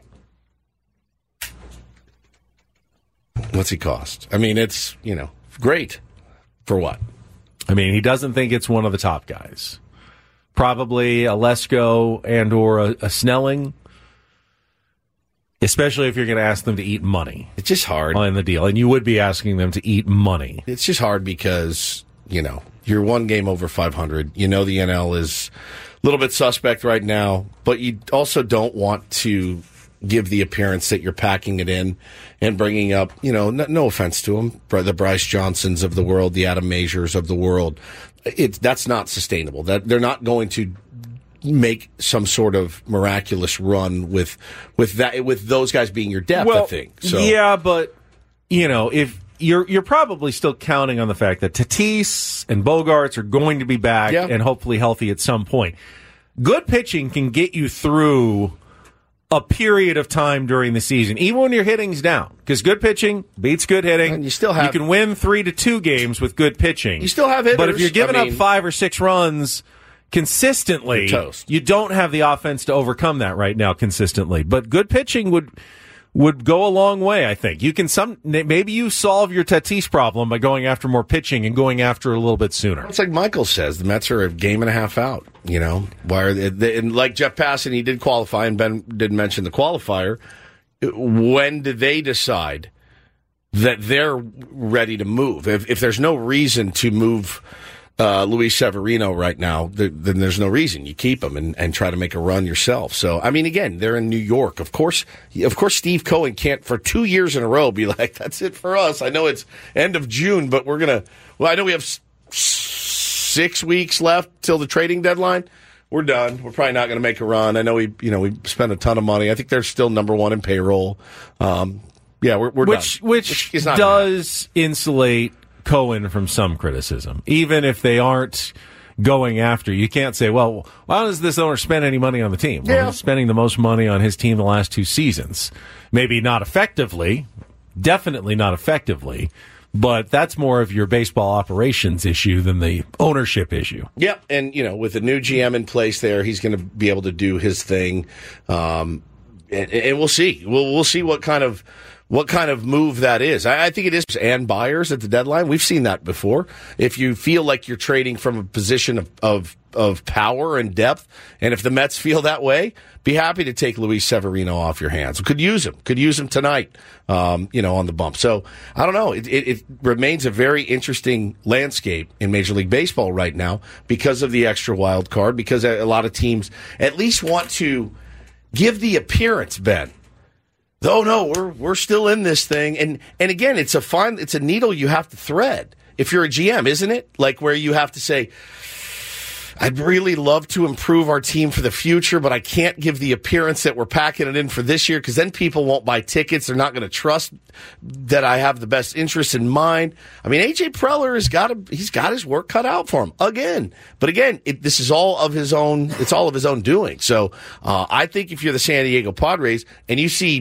What's he cost? I mean, it's, great. For what? I mean, he doesn't think it's one of the top guys. Probably a Lesko and or a Snelling, especially if you're going to ask them to eat money. It's just hard on the deal, and you would be asking them to eat money. It's just hard because, you're one game over 500. The NL is a little bit suspect right now, but you also don't want to give the appearance that you're packing it in and bringing up, no offense to them, the Bryce Johnsons of the world, the Adam Mazurs of the world. That's not sustainable. That they're not going to make some sort of miraculous run with those guys being your depth. I think. So. Yeah, but if you're probably still counting on the fact that Tatis and Bogarts are going to be back and hopefully healthy at some point. Good pitching can get you through a period of time during the season, even when your hitting's down, because good pitching beats good hitting. And you can win 3-2 games with good pitching. You still have hitters. But if you're giving up 5 or 6 runs consistently, you don't have the offense to overcome that right now consistently. But good pitching would go a long way, I think. Maybe you solve your Tatis problem by going after more pitching and going after it a little bit sooner. It's like Michael says, the Mets are a game and a half out, and like Jeff Passan, he did qualify, and Ben did mention the qualifier. When do they decide that they're ready to move? If there's no reason to move Luis Severino right now, then there's no reason. You keep him and try to make a run yourself. So, I mean, again, they're in New York. Of course, Steve Cohen can't, for 2 years in a row, be like, that's it for us. I know it's end of June, but I know we have 6 weeks left till the trading deadline. We're done. We're probably not going to make a run. I know we spent a ton of money. I think they're still number one in payroll. We're done. Which is not does insulate Cohen from some criticism, even if they aren't going after. You can't say, well, why does this owner spend any money on the team? Well, he's spending the most money on his team the last 2 seasons. Maybe not effectively, definitely not effectively, but that's more of your baseball operations issue than the ownership issue. Yeah, and with the new GM in place there, he's going to be able to do his thing, and we'll see. We'll see what kind of move that is. I think it is. And buyers at the deadline, we've seen that before. If you feel like you're trading from a position of power and depth, and if the Mets feel that way, be happy to take Luis Severino off your hands. Could use him tonight, on the bump. So I don't know. It remains a very interesting landscape in Major League Baseball right now because of the extra wild card, because a lot of teams at least want to give the appearance, Ben. Oh no, we're still in this thing, and again, it's a needle you have to thread if you're a GM, isn't it? Like where you have to say, I'd really love to improve our team for the future, but I can't give the appearance that we're packing it in for this year because then people won't buy tickets. They're not going to trust that I have the best interest in mind. I mean, AJ Preller he's got his work cut out for him again. But again, this is all of his own. It's all of his own doing. So I think if you're the San Diego Padres and you see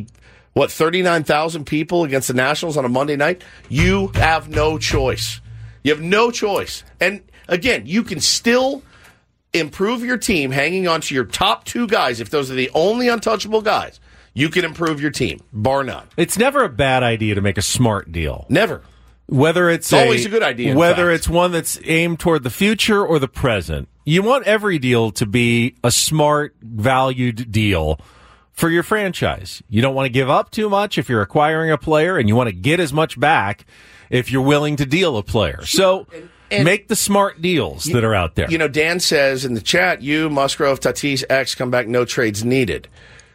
39,000 people against the Nationals on a Monday night, you have no choice. You have no choice. And again, you can still improve your team hanging on to your top 2 guys. If those are the only untouchable guys, you can improve your team, bar none. It's never a bad idea to make a smart deal. Never. Whether it's always a good idea. Whether it's one that's aimed toward the future or the present. You want every deal to be a smart, valued deal for your franchise. You don't want to give up too much if you're acquiring a player, and you want to get as much back if you're willing to deal a player. So make the smart deals that are out there. Dan says in the chat, Musgrove, Tatis, X, come back, no trades needed.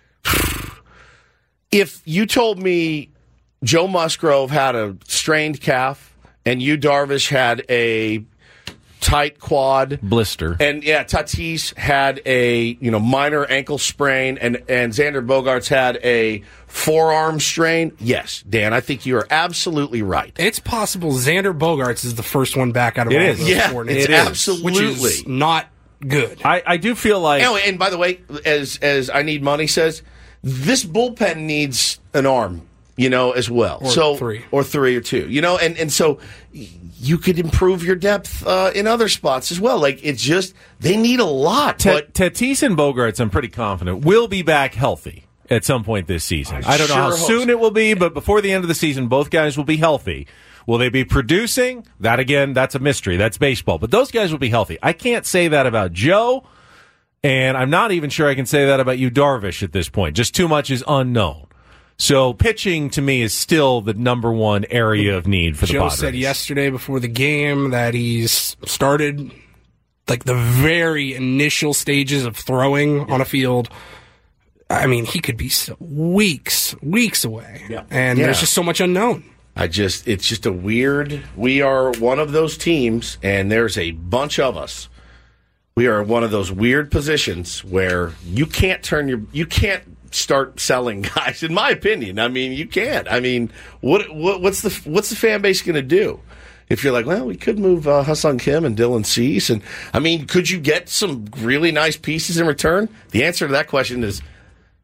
If you told me Joe Musgrove had a strained calf and Darvish had a tight quad blister, and Tatis had a minor ankle sprain, and Xander Bogaerts had a forearm strain. Yes, Dan, I think you are absolutely right. It's possible Xander Bogaerts is the first one back out of all those 4 it is absolutely, which is not good. I do feel like, and by the way, as I Need Money says, this bullpen needs an arm, as well. Or 3 or 2, and so you could improve your depth in other spots as well. Like, it's just, they need a lot. Tatis and Bogaerts, I'm pretty confident, will be back healthy at some point this season. I don't know how soon it will be, but before the end of the season, both guys will be healthy. Will they be producing? That, again, that's a mystery. That's baseball. But those guys will be healthy. I can't say that about Joe, and I'm not even sure I can say that about Darvish at this point. Just too much is unknown. So pitching, to me, is still the number one area of need for the Padres. Joe said yesterday before the game that he's started like the very initial stages of throwing on a field. I mean, he could be weeks away. Yeah. And there's just so much unknown. It's just a weird, we are one of those teams, and there's a bunch of us. We are one of those weird positions where you can't start selling guys, in my opinion. I mean, you can't. I mean, what's the fan base going to do? If you're like, well, we could move Ha-Seong Kim and Dylan Cease, and I mean, could you get some really nice pieces in return? The answer to that question is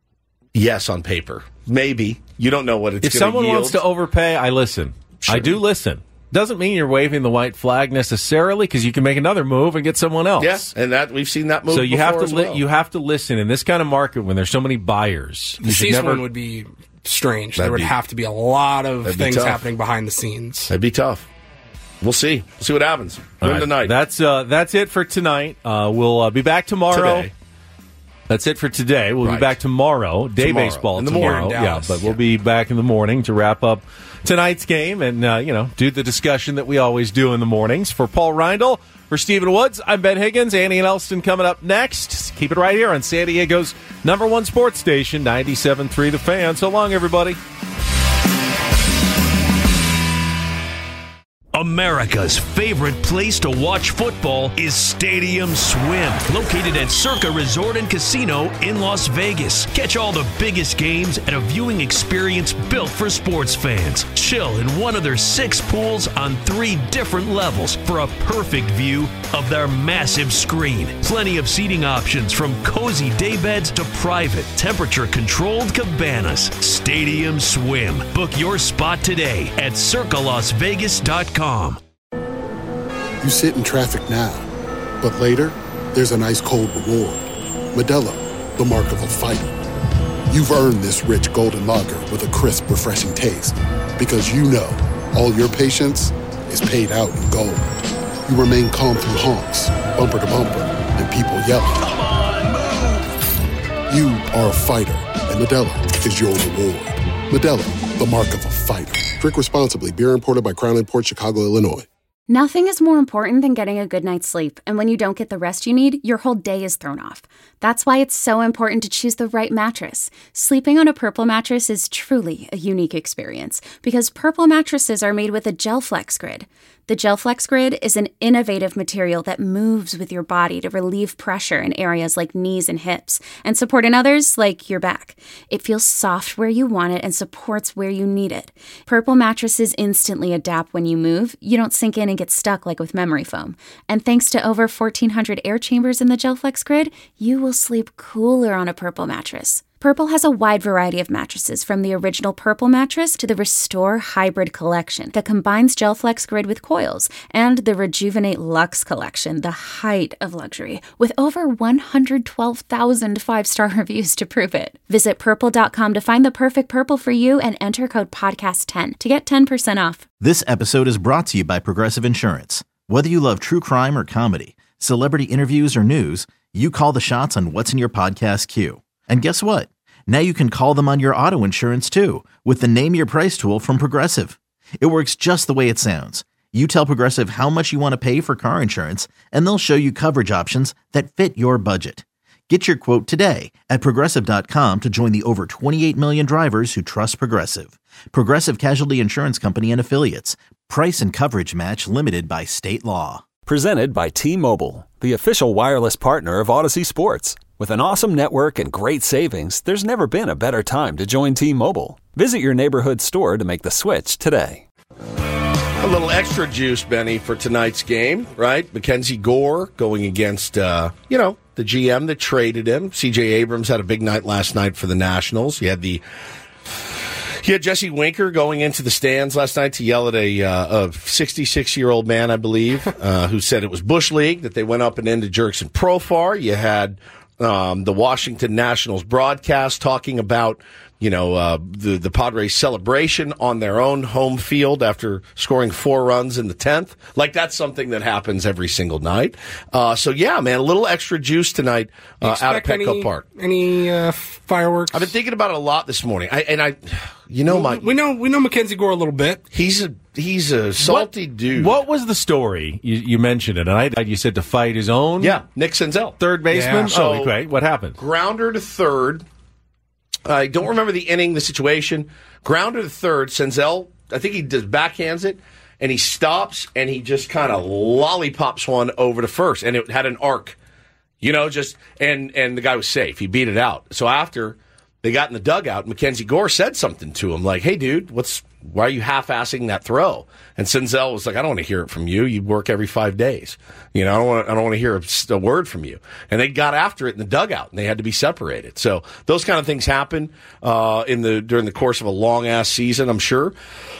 Yes, on paper. Maybe. You don't know what it's going to yield. If someone wants to overpay, I listen. Sure. I do listen. Doesn't mean you're waving the white flag necessarily, because you can make another move and get someone else. Yes, and that we've seen that move. So you have to well. you have to listen in this kind of market when there's so many buyers. The Cease one would be strange. There would have to be a lot of things happening behind the scenes. That'd be tough. We'll see. We'll see what happens. Tonight. That's it for tonight. We'll be back tomorrow. Today. That's it for today. We'll be back tomorrow. Baseball in the tomorrow. morning. Yeah, but we'll be back in the morning to wrap up tonight's game and do the discussion that we always do in the mornings. For Paul Reindl, for Stephen Woods, I'm Ben Higgins. Annie and Elston coming up next. Keep it right here on San Diego's #1 sports station, 97.3 The Fan. So long, everybody. America's favorite place to watch football is Stadium Swim, located at Circa Resort and Casino in Las Vegas. Catch all the biggest games at a viewing experience built for sports fans. Chill in one of their 6 pools on 3 different levels for a perfect view of their massive screen. Plenty of seating options from cozy daybeds to private, temperature-controlled cabanas. Stadium Swim. Book your spot today at circalasvegas.com. You sit in traffic now, but later, there's an ice-cold reward. Modelo, the mark of a fighter. You've earned this rich golden lager with a crisp, refreshing taste. Because you know, all your patience is paid out in gold. You remain calm through honks, bumper to bumper, and people yelling. Come on, move! You are a fighter, and Modelo is your reward. Modelo, the mark of a fighter. Drink responsibly. Beer imported by Crown Imports, Chicago, Illinois. Nothing is more important than getting a good night's sleep, and when you don't get the rest you need, your whole day is thrown off. That's why it's so important to choose the right mattress. Sleeping on a Purple mattress is truly a unique experience, because Purple mattresses are made with a GelFlex Grid. The GelFlex Grid is an innovative material that moves with your body to relieve pressure in areas like knees and hips, and support in others like your back. It feels soft where you want it and supports where you need it. Purple mattresses instantly adapt when you move. You don't sink in and get stuck like with memory foam. And thanks to over 1,400 air chambers in the GelFlex Grid, you will sleep cooler on a Purple mattress. Purple has a wide variety of mattresses, from the original Purple mattress to the Restore Hybrid collection that combines GelFlex Grid with coils, and the Rejuvenate Luxe collection, the height of luxury, with over 112,000 5-star reviews to prove it. Visit Purple.com to find the perfect Purple for you and enter code PODCAST10 to get 10% off. This episode is brought to you by Progressive Insurance. Whether you love true crime or comedy, celebrity interviews or news, you call the shots on what's in your podcast queue. And guess what? Now you can call them on your auto insurance too with the Name Your Price tool from Progressive. It works just the way it sounds. You tell Progressive how much you want to pay for car insurance, and they'll show you coverage options that fit your budget. Get your quote today at Progressive.com to join the over 28 million drivers who trust Progressive. Progressive Casualty Insurance Company and Affiliates. Price and coverage match limited by state law. Presented by T-Mobile, the official wireless partner of Odyssey Sports. With an awesome network and great savings, there's never been a better time to join T-Mobile. Visit your neighborhood store to make the switch today. A little extra juice, Benny, for tonight's game, right? Mackenzie Gore going against, the GM that traded him. C.J. Abrams had a big night last night for the Nationals. You had Jesse Winker going into the stands last night to yell at a 66-year-old man, I believe, who said it was Bush League, that they went up and into Jurickson Profar. You had the Washington Nationals broadcast talking about, the Padres celebration on their own home field after scoring 4 runs in the 10th. Like, that's something that happens every single night. So yeah, man, a little extra juice tonight out at Petco Park. Any fireworks? I've been thinking about it a lot this morning. We know Mackenzie Gore a little bit. He's a salty dude. What was the story? You mentioned it, and you said to fight his own. Yeah, Nick Senzel, third baseman. Yeah. So, okay, what happened? Grounder to third. I don't remember the inning, the situation. Grounder to third. Senzel, I think he just backhands it, and he stops, and he just kind of lollipops one over to first, and it had an arc, and the guy was safe. He beat it out. So after they got in the dugout, Mackenzie Gore said something to him like, "Hey, dude, what's Why are you half-assing that throw? And Senzel was like, I don't want to hear it from you. You work every 5 days. I don't want to hear a word from you. And they got after it in the dugout, and they had to be separated. So those kind of things happen during the course of a long-ass season, I'm sure.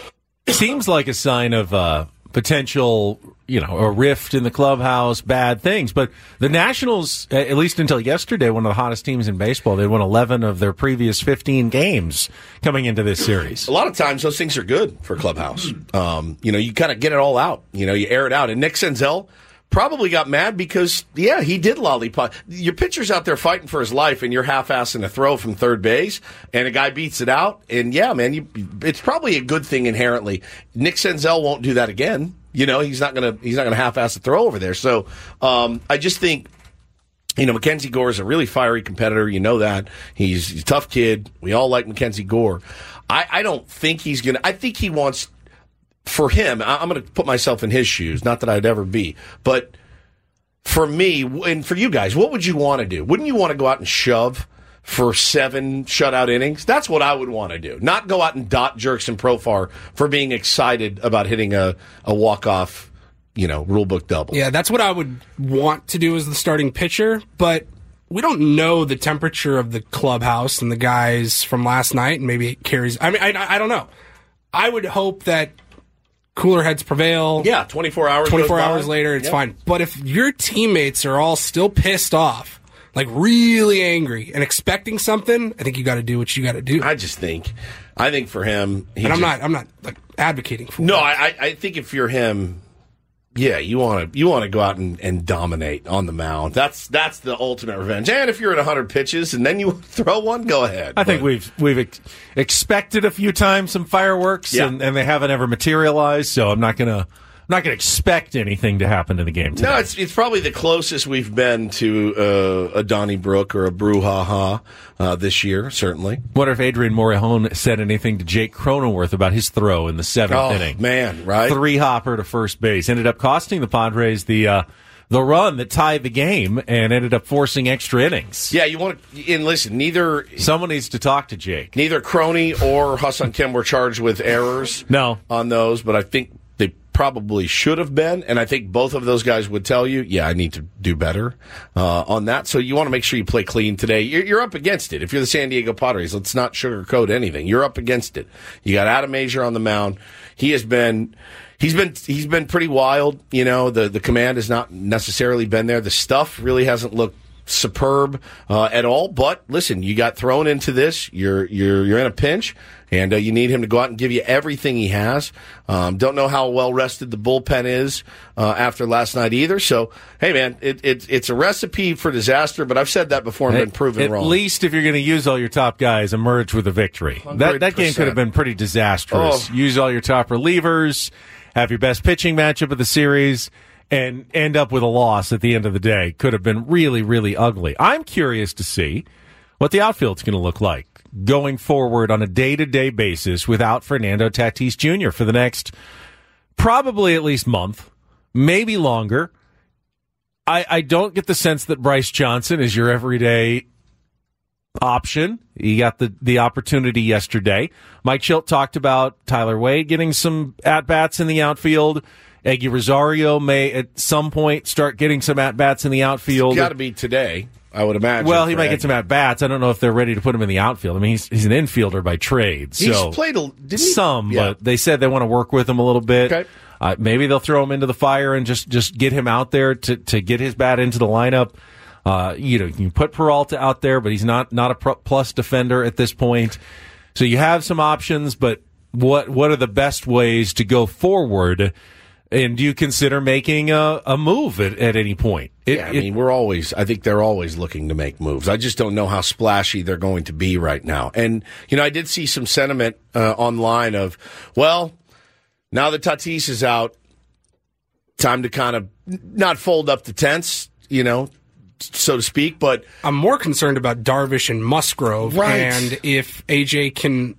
Seems like a sign of potential, a rift in the clubhouse, bad things. But the Nationals, at least until yesterday, one of the hottest teams in baseball, they won 11 of their previous 15 games coming into this series. A lot of times those things are good for clubhouse. You kind of get it all out. You air it out. And Nick Senzel probably got mad because, he did lollipop. Your pitcher's out there fighting for his life, and you're half-assing a throw from third base, and a guy beats it out. And, it's probably a good thing inherently. Nick Senzel won't do that again. He's not gonna half-ass a throw over there. So I just think, Mackenzie Gore is a really fiery competitor. You know that. He's a tough kid. We all like Mackenzie Gore. I don't think he's gonna. I think he wants. For him, I'm going to put myself in his shoes. Not that I'd ever be, but for me and for you guys, what would you want to do? Wouldn't you want to go out and shove for 7 shutout innings? That's what I would want to do. Not go out and dot Jerkson Profar for being excited about hitting a walk-off, rule book double. Yeah, that's what I would want to do as the starting pitcher, but we don't know the temperature of the clubhouse and the guys from last night, and maybe it carries. I don't know. I would hope that cooler heads prevail. Yeah, 24 hours. 24 hours later, it's fine. But if your teammates are all still pissed off, like really angry and expecting something, I think you got to do what you got to do. I think for him, I'm not like advocating for. No, I think if you're him, you want to go out and dominate on the mound. That's the ultimate revenge. And if you're at 100 pitches and then you throw one, go ahead. I think we've expected a few times some fireworks, and they haven't ever materialized. So I'm not gonna expect anything to happen in the game today. No, it's probably the closest we've been to a Donnybrook or a brouhaha this year, certainly. Wonder if Adrian Morejon said anything to Jake Cronenworth about his throw in the 7th inning. Oh, man, right? 3-hopper to first base. Ended up costing the Padres the run that tied the game and ended up forcing extra innings. Yeah, you want to, and listen, someone needs to talk to Jake. Neither Croney or Hassan Kim were charged with errors on those, but I think they probably should have been, and I think both of those guys would tell you, I need to do better on that. So you want to make sure you play clean today. You're up against it. If you're the San Diego Padres, let's not sugarcoat anything. You're up against it. You got Adam Azier on the mound. He's been pretty wild. The command has not necessarily been there. The stuff really hasn't looked superb at all. But listen, you got thrown into this. You're in a pinch. And you need him to go out and give you everything he has. Don't know how well rested the bullpen is after last night either. So, hey, man, it's a recipe for disaster, but I've said that before and been proven wrong. At least if you're going to use all your top guys, emerge with a victory. That game could have been pretty disastrous. Use all your top relievers, have your best pitching matchup of the series, and end up with a loss at the end of the day. Could have been really, really ugly. I'm curious to see what the outfield's going to look like going forward on a day-to-day basis without Fernando Tatis Jr. for the next probably at least month, maybe longer. I don't get the sense that Bryce Johnson is your everyday option. He got the opportunity yesterday. Mike Schilt talked about Tyler Wade getting some at-bats in the outfield. Eggy Rosario may at some point start getting some at-bats in the outfield. It's got to be today, I would imagine. Well, he might get some at-bats. I don't know if they're ready to put him in the outfield. I mean, he's an infielder by trade. He's so played some, but they said they want to work with him a little bit. Okay. Maybe they'll throw him into the fire and just get him out there to get his bat into the lineup. You can put Peralta out there, but he's not a plus defender at this point. So you have some options, but what are the best ways to go forward? And do you consider making a move at any point? I think they're always looking to make moves. I just don't know how splashy they're going to be right now. And, I did see some sentiment online of, well, now that Tatis is out, time to kind of not fold up the tents, so to speak. But I'm more concerned about Darvish and Musgrove, right, and if AJ can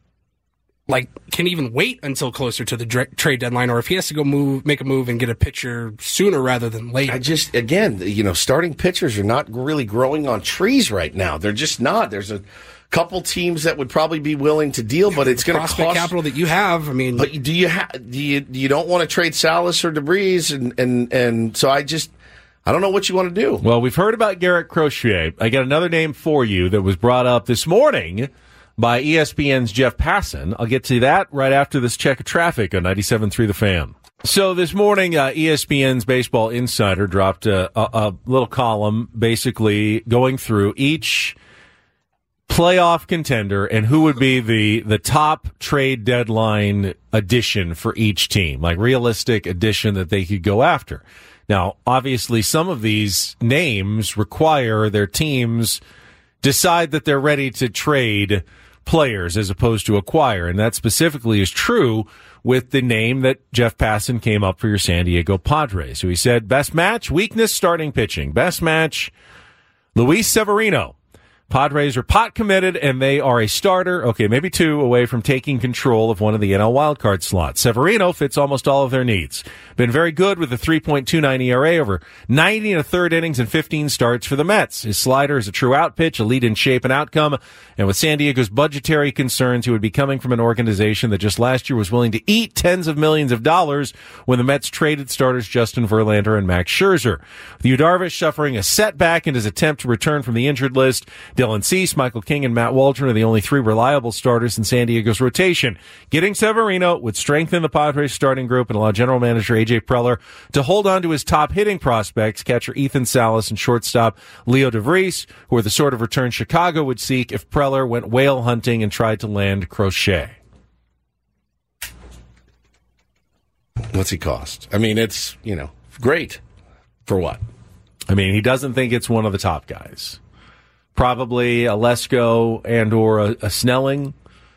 even wait until closer to the trade deadline, or if he has to go make a move and get a pitcher sooner rather than later. Starting pitchers are not really growing on trees right now. They're just not. There's a couple teams that would probably be willing to deal, but it's going to cost capital that you have. I mean, but do you don't want to trade Salas or DeVries, and so I don't know what you want to do. Well, we've heard about Garrett Crochet. I got another name for you that was brought up this morning by ESPN's Jeff Passan. I'll get to that right after this check of traffic on 97.3 The Fan. So this morning, ESPN's Baseball Insider dropped a little column basically going through each playoff contender and who would be the top trade deadline addition for each team, like realistic addition that they could go after. Now, obviously, some of these names require their teams decide that they're ready to trade players as opposed to acquire, and that specifically is true with the name that Jeff Passan came up for your San Diego Padres. So he said, best match, weakness, starting pitching. Best match, Luis Severino. Padres are pot committed, and they are a starter, okay, maybe two, away from taking control of one of the NL wildcard slots. Severino fits almost all of their needs. Been very good with a 3.29 ERA over 90 and a third innings and 15 starts for the Mets. His slider is a true out pitch, a lead in shape and outcome, and with San Diego's budgetary concerns, he would be coming from an organization that just last year was willing to eat tens of millions of dollars when the Mets traded starters Justin Verlander and Max Scherzer. With Yu Darvish suffering a setback in his attempt to return from the injured list, Dylan Cease, Michael King, and Matt Waldron are the only three reliable starters in San Diego's rotation. Getting Severino would strengthen the Padres starting group and allow general manager A.J. Preller to hold on to his top hitting prospects, catcher Ethan Salas and shortstop Leo DeVries, who are the sort of return Chicago would seek if Preller went whale hunting and tried to land Crochet. What's he cost? I mean, it's, great. For what? I mean, he doesn't think it's one of the top guys. Probably a Lesko and or a Snelling,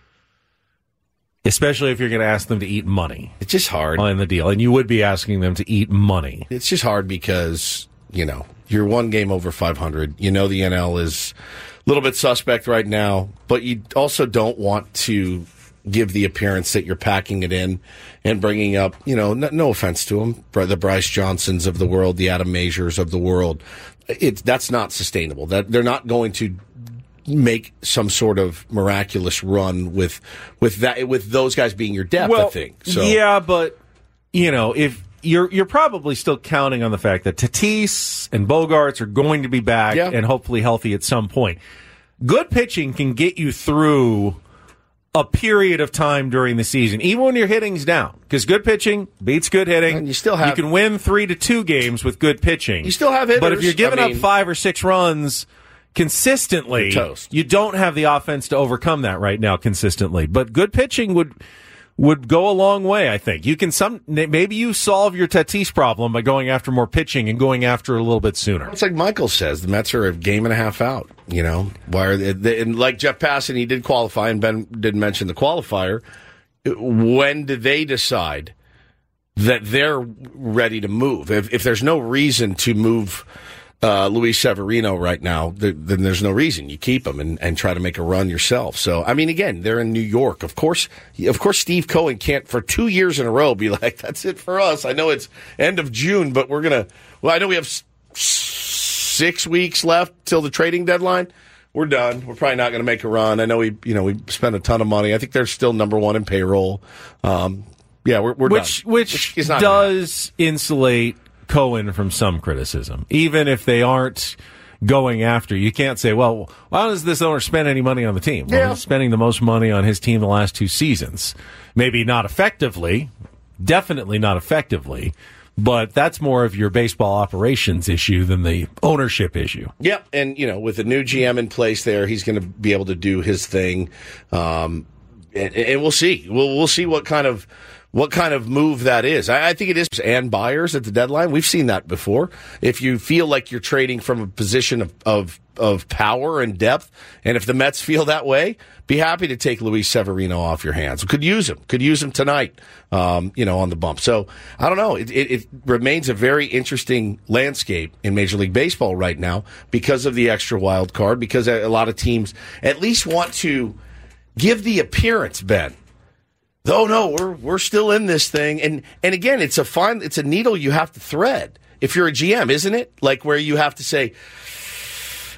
especially if you're going to ask them to eat money. It's just hard. In the deal, and you would be asking them to eat money. It's just hard because, you're one game over 500. The NL is a little bit suspect right now, but you also don't want to give the appearance that you're packing it in and bringing up, no offense to them, the Bryce Johnsons of the world, the Adam Mazurs of the world. That's not sustainable. That they're not going to make some sort of miraculous run with those guys being your depth. I think. So. Yeah, but if you're probably still counting on the fact that Tatis and Bogarts are going to be back and hopefully healthy at some point. Good pitching can get you through a period of time during the season, even when your hitting's down, because good pitching beats good hitting. And you can win 3-2 games with good pitching. You still have hitters. But if you're giving up 5 or 6 runs consistently, you don't have the offense to overcome that right now consistently. But good pitching would go a long way, I think. Maybe you solve your Tatis problem by going after more pitching and going after a little bit sooner. It's like Michael says, the Mets are a game and a half out. Why are they, and like Jeff Passan, he did qualify, and Ben did mention the qualifier. When do they decide that they're ready to move? If there's no reason to move Luis Severino right now, then there's no reason. You keep him and try to make a run yourself. So, I mean, again, they're in New York. Of course, Steve Cohen can't for 2 years in a row be like, that's it for us. I know it's end of June, but I know we have 6 weeks left till the trading deadline. We're done. We're probably not going to make a run. I know we spent a ton of money. I think they're still number one in payroll. We're done. Which does insulate Cohen from some criticism, even if they aren't going after. You can't say, well, why does this owner spend any money on the team? Well, he's spending the most money on his team the last 2 seasons. Maybe not effectively, definitely not effectively, but that's more of your baseball operations issue than the ownership issue. Yep, and with a new GM in place there, he's going to be able to do his thing, and we'll see. We'll see what kind of move that is. I think it is. And buyers at the deadline, we've seen that before. If you feel like you're trading from a position of power and depth, and if the Mets feel that way, be happy to take Luis Severino off your hands. Could use him tonight, on the bump. So I don't know. It remains a very interesting landscape in Major League Baseball right now because of the extra wild card, because a lot of teams at least want to give the appearance, Ben. Oh no, we're still in this thing, and again, it's a needle you have to thread if you're a GM, isn't it? Like where you have to say,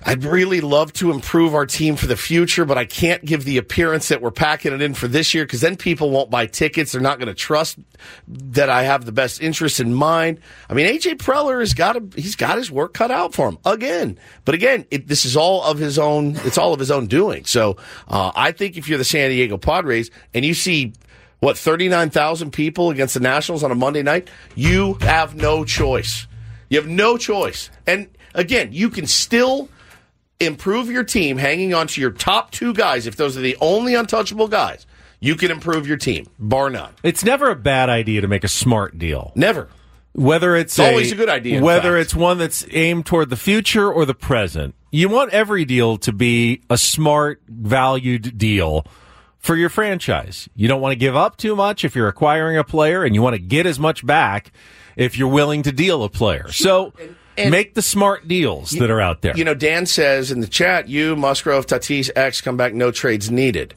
I'd really love to improve our team for the future, but I can't give the appearance that we're packing it in for this year because then people won't buy tickets. They're not going to trust that I have the best interest in mind. I mean, A.J. Preller he's got his work cut out for him again. But again, this is all of his own. It's all of his own doing. So I think if you're the San Diego Padres and you see 39,000 people against the Nationals on a Monday night, you have no choice. You have no choice. And again, you can still improve your team hanging on to your top two guys. If those are the only untouchable guys, you can improve your team, bar none. It's never a bad idea to make a smart deal. Never. Whether it's always a good idea. Whether it's one that's aimed toward the future or the present. You want every deal to be a smart, valued deal for your franchise. You don't want to give up too much if you're acquiring a player, and you want to get as much back if you're willing to deal a player. So make the smart deals that are out there. You know, Dan says in the chat, you, Musgrove, Tatis, X, come back, no trades needed.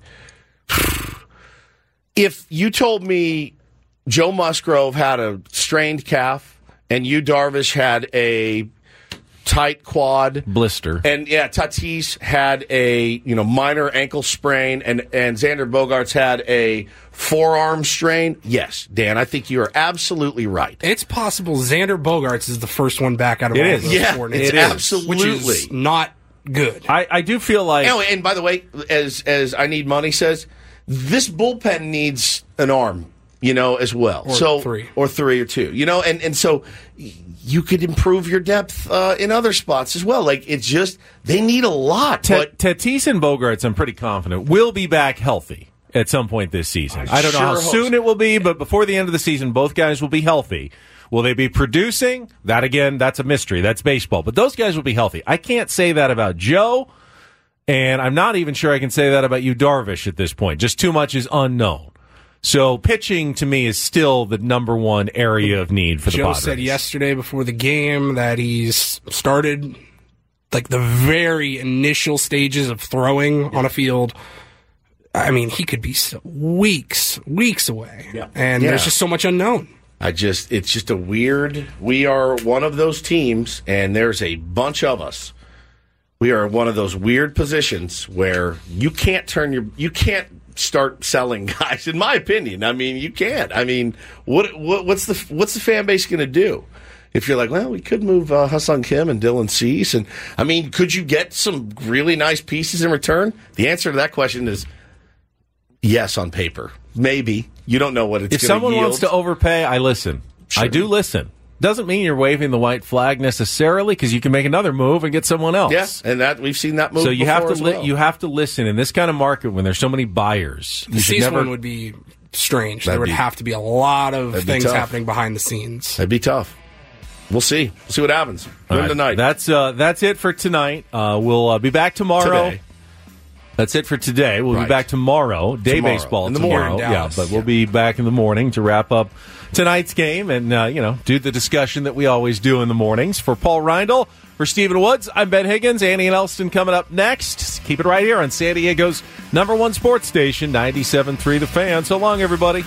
If you told me Joe Musgrove had a strained calf and Yu Darvish had a tight quad blister, and Tatis had a minor ankle sprain, and Xander Bogaerts had a forearm strain, yes, Dan, I think you are absolutely right. It's possible Xander Bogaerts is the first one back out of all those four. It's absolutely which is not good. I do feel like, and by the way, as I Need Money says, this bullpen needs an arm, as well. Or three or two, and so you could improve your depth in other spots as well. Like, it's just, they need a lot. Tatis and Bogaerts, I'm pretty confident, will be back healthy at some point this season. I don't know how soon it will be, but before the end of the season, both guys will be healthy. Will they be producing? That, again, that's a mystery. That's baseball. But those guys will be healthy. I can't say that about Joe, and I'm not even sure I can say that about Yu Darvish at this point. Just too much is unknown. So pitching, to me, is still the number one area of need for the Padres. Joe said yesterday before the game that he's started like the very initial stages of throwing on a field. I mean, he could be weeks away. Yeah. And there's just so much unknown. It's just a weird, we are one of those teams, and there's a bunch of us. We are one of those weird positions where you can't start selling guys, in my opinion. I mean, you can't. I mean, what's the fan base going to do? If you're like, well, we could move Ha-Seong Kim and Dylan Cease, and I mean, could you get some really nice pieces in return? The answer to that question is yes on paper. Maybe. You don't know what it's going to yield. If someone wants to overpay, I listen. Sure. I do listen. Doesn't mean you're waving the white flag necessarily, because you can make another move and get someone else. Yeah, and that we've seen that move. So you have to well. You have to listen in this kind of market when there's so many buyers. The Cease one would be strange. There would have to be a lot of things happening behind the scenes. That'd be tough. We'll see. We'll see what happens. Tonight. That's it for tonight. We'll be back tomorrow. Today. That's it for today. We'll be back tomorrow. Baseball in the tomorrow. morning. Dallas. But we'll be back in the morning to wrap up tonight's game and do the discussion that we always do in the mornings. For Paul Reindl, for Stephen Woods, I'm Ben Higgins. Annie and Elston coming up next. Keep it right here on San Diego's #1 sports station, 97.3 The Fan. So long, everybody.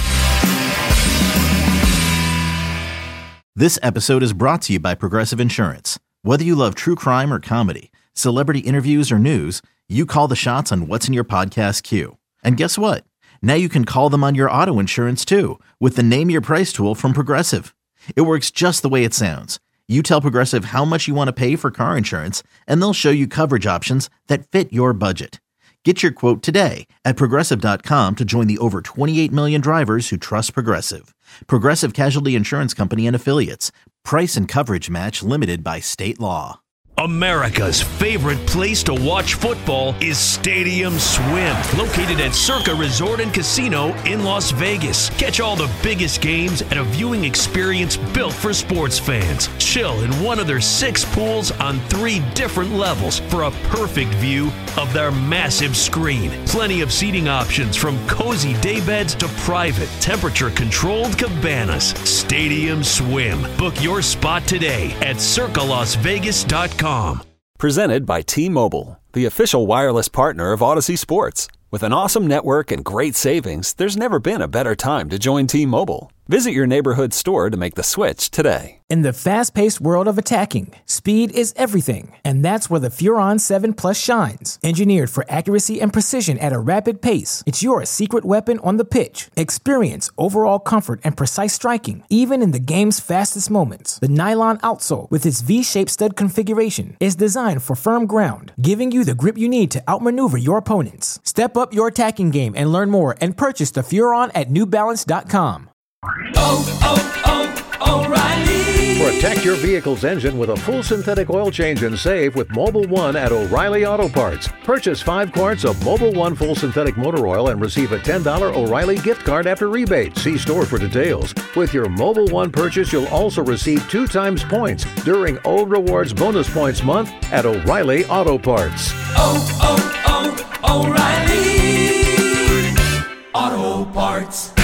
This episode is brought to you by Progressive Insurance. Whether you love true crime or comedy, celebrity interviews or news, you call the shots on what's in your podcast queue. And guess what? Now you can call them on your auto insurance too with the Name Your Price tool from Progressive. It works just the way it sounds. You tell Progressive how much you want to pay for car insurance, and they'll show you coverage options that fit your budget. Get your quote today at Progressive.com to join the over 28 million drivers who trust Progressive. Progressive Casualty Insurance Company and Affiliates. Price and coverage match limited by state law. America's favorite place to watch football is Stadium Swim, located at Circa Resort and Casino in Las Vegas. Catch all the biggest games at a viewing experience built for sports fans. Chill in one of their 6 pools on 3 different levels for a perfect view of their massive screen. Plenty of seating options from cozy daybeds to private, temperature-controlled cabanas. Stadium Swim. Book your spot today at circalasvegas.com. Presented by T-Mobile, the official wireless partner of Odyssey Sports. With an awesome network and great savings, there's never been a better time to join T-Mobile. Visit your neighborhood store to make the switch today. In the fast-paced world of attacking, speed is everything, and that's where the Furon 7 Plus shines. Engineered for accuracy and precision at a rapid pace, it's your secret weapon on the pitch. Experience overall comfort and precise striking, even in the game's fastest moments. The nylon outsole, with its V-shaped stud configuration, is designed for firm ground, giving you the grip you need to outmaneuver your opponents. Step up your attacking game and learn more and purchase the Furon at NewBalance.com. O'Reilly. Protect your vehicle's engine with a full synthetic oil change and save with Mobil 1 at O'Reilly Auto Parts. Purchase 5 quarts of Mobil 1 full synthetic motor oil and receive a $10 O'Reilly gift card after rebate. See store for details. With your Mobil 1 purchase, you'll also receive 2 times points during O Rewards Bonus Points Month at O'Reilly Auto Parts. O'Reilly Auto Parts.